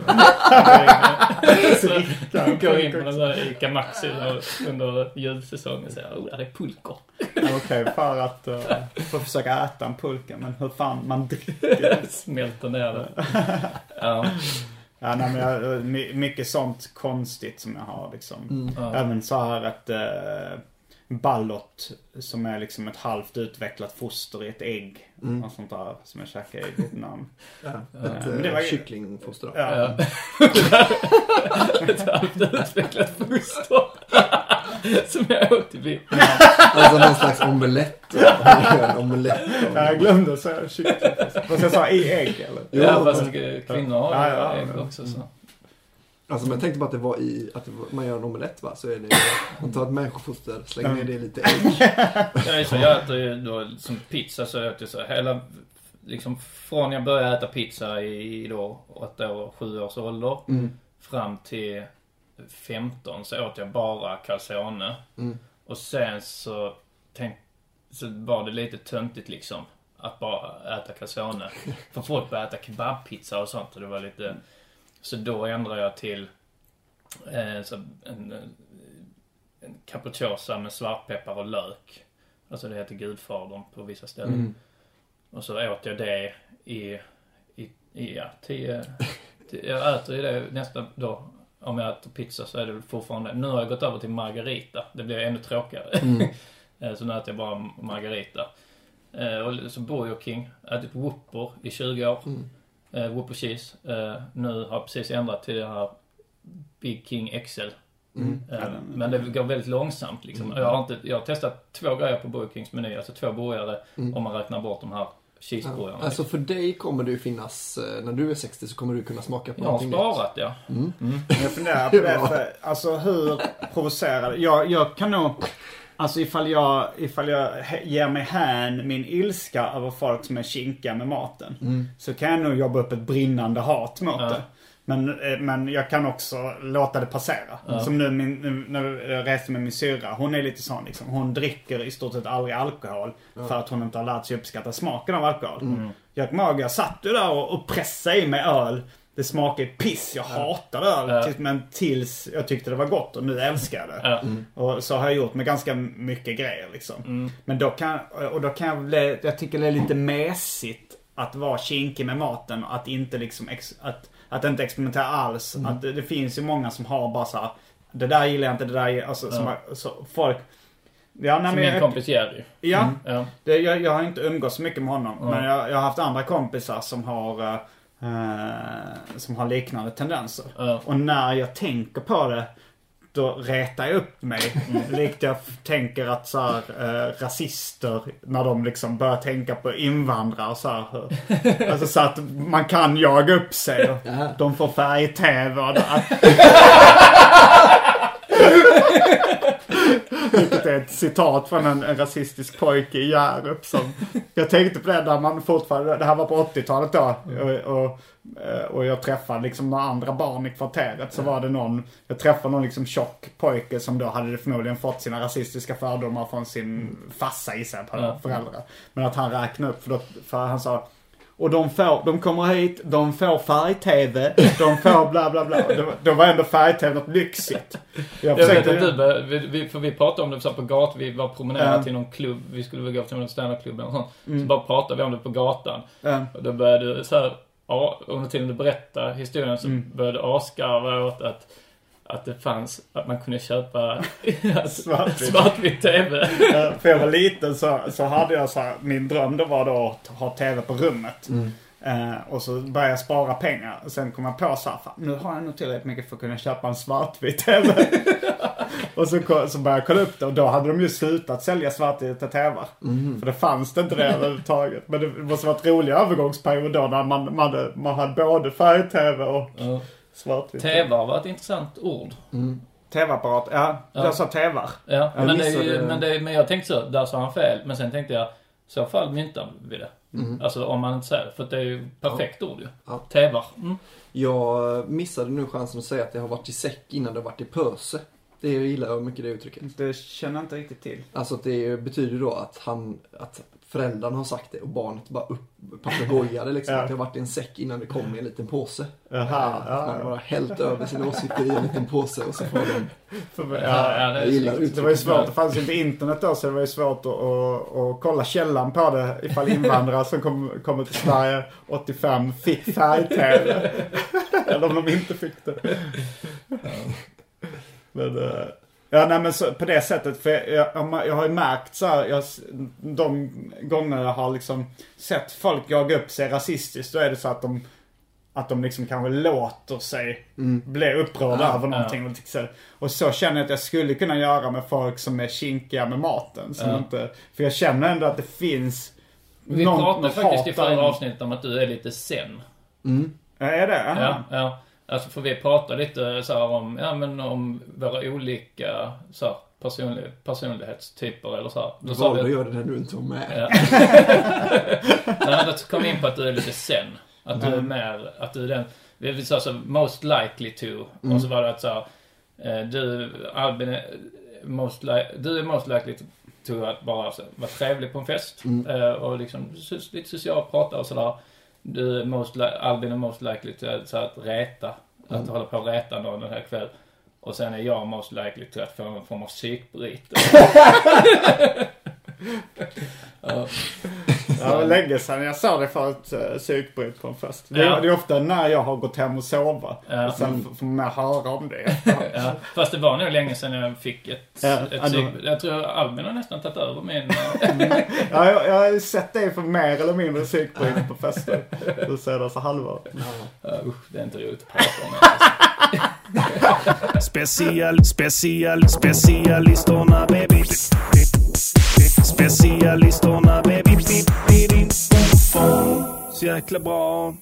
Går in på den där Ica Maxi under julsäsongen och säger det är pulkor. Okej, för att försöka äta en pulka. Men hur fan man dricker smälter ner det. Ja. Ja, nej, men mycket sånt konstigt som jag har liksom. Även så här ett ballot som är liksom ett halvt utvecklat foster i ett ägg. Och sånt där som jag käkar i Vietnam. Det var kycklingfoster. Ja. Ett halvt utvecklat foster. Som jag åt i Vietnam. Alltså någon slags omelett. Jag glömde säga kycklingfoster. Fast jag sa i ägg eller? Ja, fast kvinnor har ägg också så. Alltså men jag tänkte bara att det var man gör en omelett, va? Så är det, man tar ett människofoster, slänger ner det lite ägg. Jag äter ju då som pizza, så äter jag så hela, liksom från jag började äta pizza i då 7 års ålder fram till 15 så åt jag bara calzone. Och sen så var det lite töntigt liksom att bara äta calzone. För folk började äta kebabpizza och sånt och det var lite... Så då ändrade jag till en capricciosa med svartpeppar och lök. Alltså det heter gudfadern på vissa ställen. Och så åt jag det i 10... Jag äter ju det nästan då. Om jag äter pizza så är det fortfarande... Nu har jag gått över till margarita. Det blir ännu tråkigare. Så nu äter jag bara margarita. Och så Burger King. Ätit Whopper i 20 år. Whopper cheese. Nu har jag precis ändrat till det här Big King XL. Men det går väldigt långsamt liksom. Jag har testat 2 grejer på Burger Kings meny. Alltså 2 burgare om man räknar bort de här cheeseburgarna. Alltså för dig kommer det ju finnas, när du är 60 så kommer du kunna smaka på någonting nytt. Jag har sparat, ja. Jag funderar på det, för, alltså hur provocerad... Jag kan nog... Alltså ifall jag ger mig hän min ilska över folk som är kinkiga med maten, så kan jag nog jobba upp ett brinnande hat mot det. Men jag kan också låta det passera. Som nu när jag reste med min syrra. Hon är lite sån liksom. Hon dricker i stort sett aldrig alkohol. För att hon inte har lärt sig uppskatta smaken av alkohol. Jag satt ju där och pressade i mig öl. Det smakar piss, jag hatade öl. Men tills jag tyckte det var gott. Och nu älskar jag det. Och så har jag gjort med ganska mycket grejer liksom. Men då kan jag tycker det är lite mässigt att vara kinkig med maten. Och att inte liksom att inte experimentera alls. Att det finns ju många som har bara så här, det där gillar jag inte, det där alltså, så folk... Ja, som min kompis Jerry. Ja, jag har inte umgått så mycket med honom. Men jag har haft andra kompisar som har som har liknande tendenser. Och när jag tänker på det, då retar jag upp mig. Likt jag tänker att så här, rasister, när de liksom börjar tänka på invandrare så här, alltså så att man kan jaga upp sig och de får färg-tv och vilket är ett citat från en rasistisk pojke i Hjärup som jag tänkte på det där man fortfarande, det här var på 80-talet då och jag träffade liksom några andra barn i kvarteret, så var det jag träffade någon liksom tjock pojke som då hade förmodligen fått sina rasistiska fördomar från sin farsa i sig på föräldrar, men att han räknade upp för han sa, och de kommer hit, de får färg-tv, de får bla bla bla. Då var ändå färg-tv något lyxigt. Jag vet att för vi pratade om det så på gatan, vi var promenerade till någon klubb, vi skulle väl gå till någon stand-up-klubb eller sånt. Så bara pratade vi om det på gatan. Och då började så här, under tiden du berättade historien så började askarva åt att det fanns, att man kunde köpa svartvit tv. För jag var liten så hade jag så här, min dröm då var då att ha tv på rummet. Och så började jag spara pengar. Och sen kom jag på så här, nu har jag nog tillräckligt mycket för att kunna köpa en svartvit tv. Och så började jag kolla upp det. Och då hade de ju slutat sälja svartvita tv. För det fanns det inte det överhuvudtaget. Men det måste vara ett rolig övergångsperiod då när man hade både färg-tv och svartvit. TV var ett intressant ord. TV-apparat, jag sa TV. Ja, men jag tänkte så, där sa han fel. Men sen tänkte jag, så fall myntar vi det. Alltså om man inte säger, för det är ju perfekt ord ju. TV. Jag missade nu chansen att säga att det har varit i säck innan det har varit i pöse. Det gillar jag mycket det uttrycket. Det känner jag inte riktigt till. Alltså det betyder då att föräldrarna har sagt det och barnet bara papegojade liksom. Att det har varit i en säck innan det kom i en liten påse. Man har bara hällt över sina åsikter i en liten påse och så får de... Det var ju svårt, det fanns inte internet då, så det var ju svårt att kolla källan på det ifall invandrare som kommer till Sverige 85 fick färg-tv. Eller om de inte fick det. Men så, på det sättet, för jag har ju märkt så här, de gånger jag har liksom sett folk jaga upp sig rasistiskt, då är det så att de liksom kanske låter sig bli upprörda över någonting. Och så känner jag att jag skulle kunna göra med folk som är kinkiga med maten. Som inte, för jag känner ändå att det finns vi pratade faktiskt i förra avsnittet om att du är lite sen. Är det? Ja. Alltså för vi pratar lite så här om våra olika så här, personlighetstyper eller så här. Då sa du gör det när du inte var med. Ja. Nej, då kom in på att du är lite sen. Att du är mer, att du är den, vi sa så most likely to. Och så var det att så här, du är most likely to att bara så, vara trevlig på en fest. Och liksom lite socialt prata och sådär. Du är Albin är most likely till att räta. Att hålla på att räta någon den här kväll. Och sen är jag most likely till att få någon form av psykbryt. Ja, det länge sedan jag sa det för ett psykbryt på en fest. Det är ofta när jag har gått hem och sova. Och sen får man höra om det. Fast det var nog länge sedan jag fick ett psykbryt. Jag tror Albin har nästan tagit över min... Jag har sett det för mer eller mindre psykbryt på festen. Du säger det så halvår. Det är inte roligt att prata om det. Specialisterna baby. Specialisterna baby. Så jäkla bra.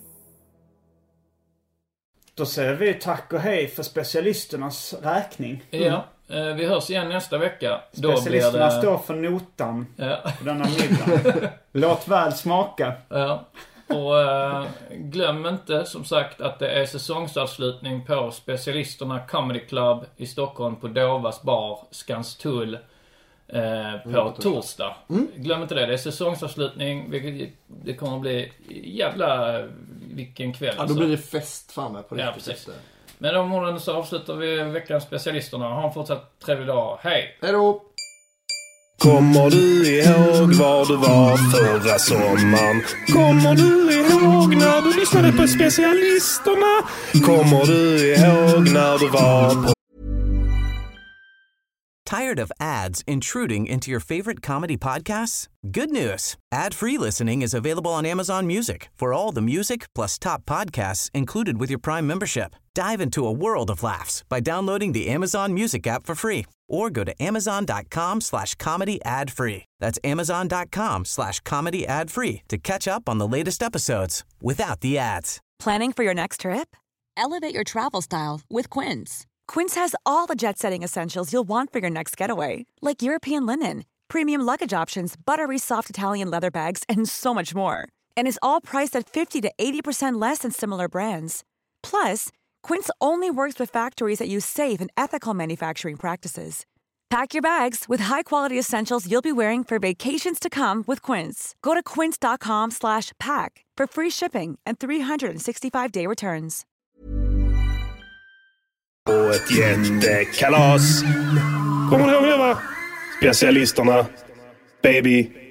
Då säger vi tack och hej för specialisternas räkning. Ja, vi hörs igen nästa vecka. Specialisterna står för notan på denna middag. Låt väl smaka. Ja. Och glöm inte som sagt att det är säsongsavslutning på Specialisterna Comedy Club i Stockholm på Dovas bar Skanstull på torsdag. Glöm inte det är säsongsavslutning. Det kommer att bli jävla vilken kväll. Ja, då blir det fest fan med på det. Ja, precis. Men om morgonen så avslutar vi veckans Specialisterna. Ha en fortsatt trevlig dag. Hej! Hej då! Kommer du ihåg var du var förra sommaren? Kommer du ihåg när du lyssnade på Specialisterna? Kommer du ihåg när du var på... Tired of ads intruding into your favorite comedy podcasts? Good news. Ad-free listening is available on Amazon Music for all the music plus top podcasts included with your Prime membership. Dive into a world of laughs by downloading the Amazon Music app for free or go to amazon.com/comedy ad-free. That's amazon.com/comedy ad-free to catch up on the latest episodes without the ads. Planning for your next trip? Elevate your travel style with Quince. Quince has all the jet-setting essentials you'll want for your next getaway, like European linen, premium luggage options, buttery soft Italian leather bags, and so much more. And is all priced at 50 to 80% less than similar brands. Plus, Quince only works with factories that use safe and ethical manufacturing practices. Pack your bags with high-quality essentials you'll be wearing for vacations to come with Quince. Go to quince.com/pack for free shipping and 365-day returns. Och ett jättekalas. Kommer du ihåg det, va? Specialisterna. Baby.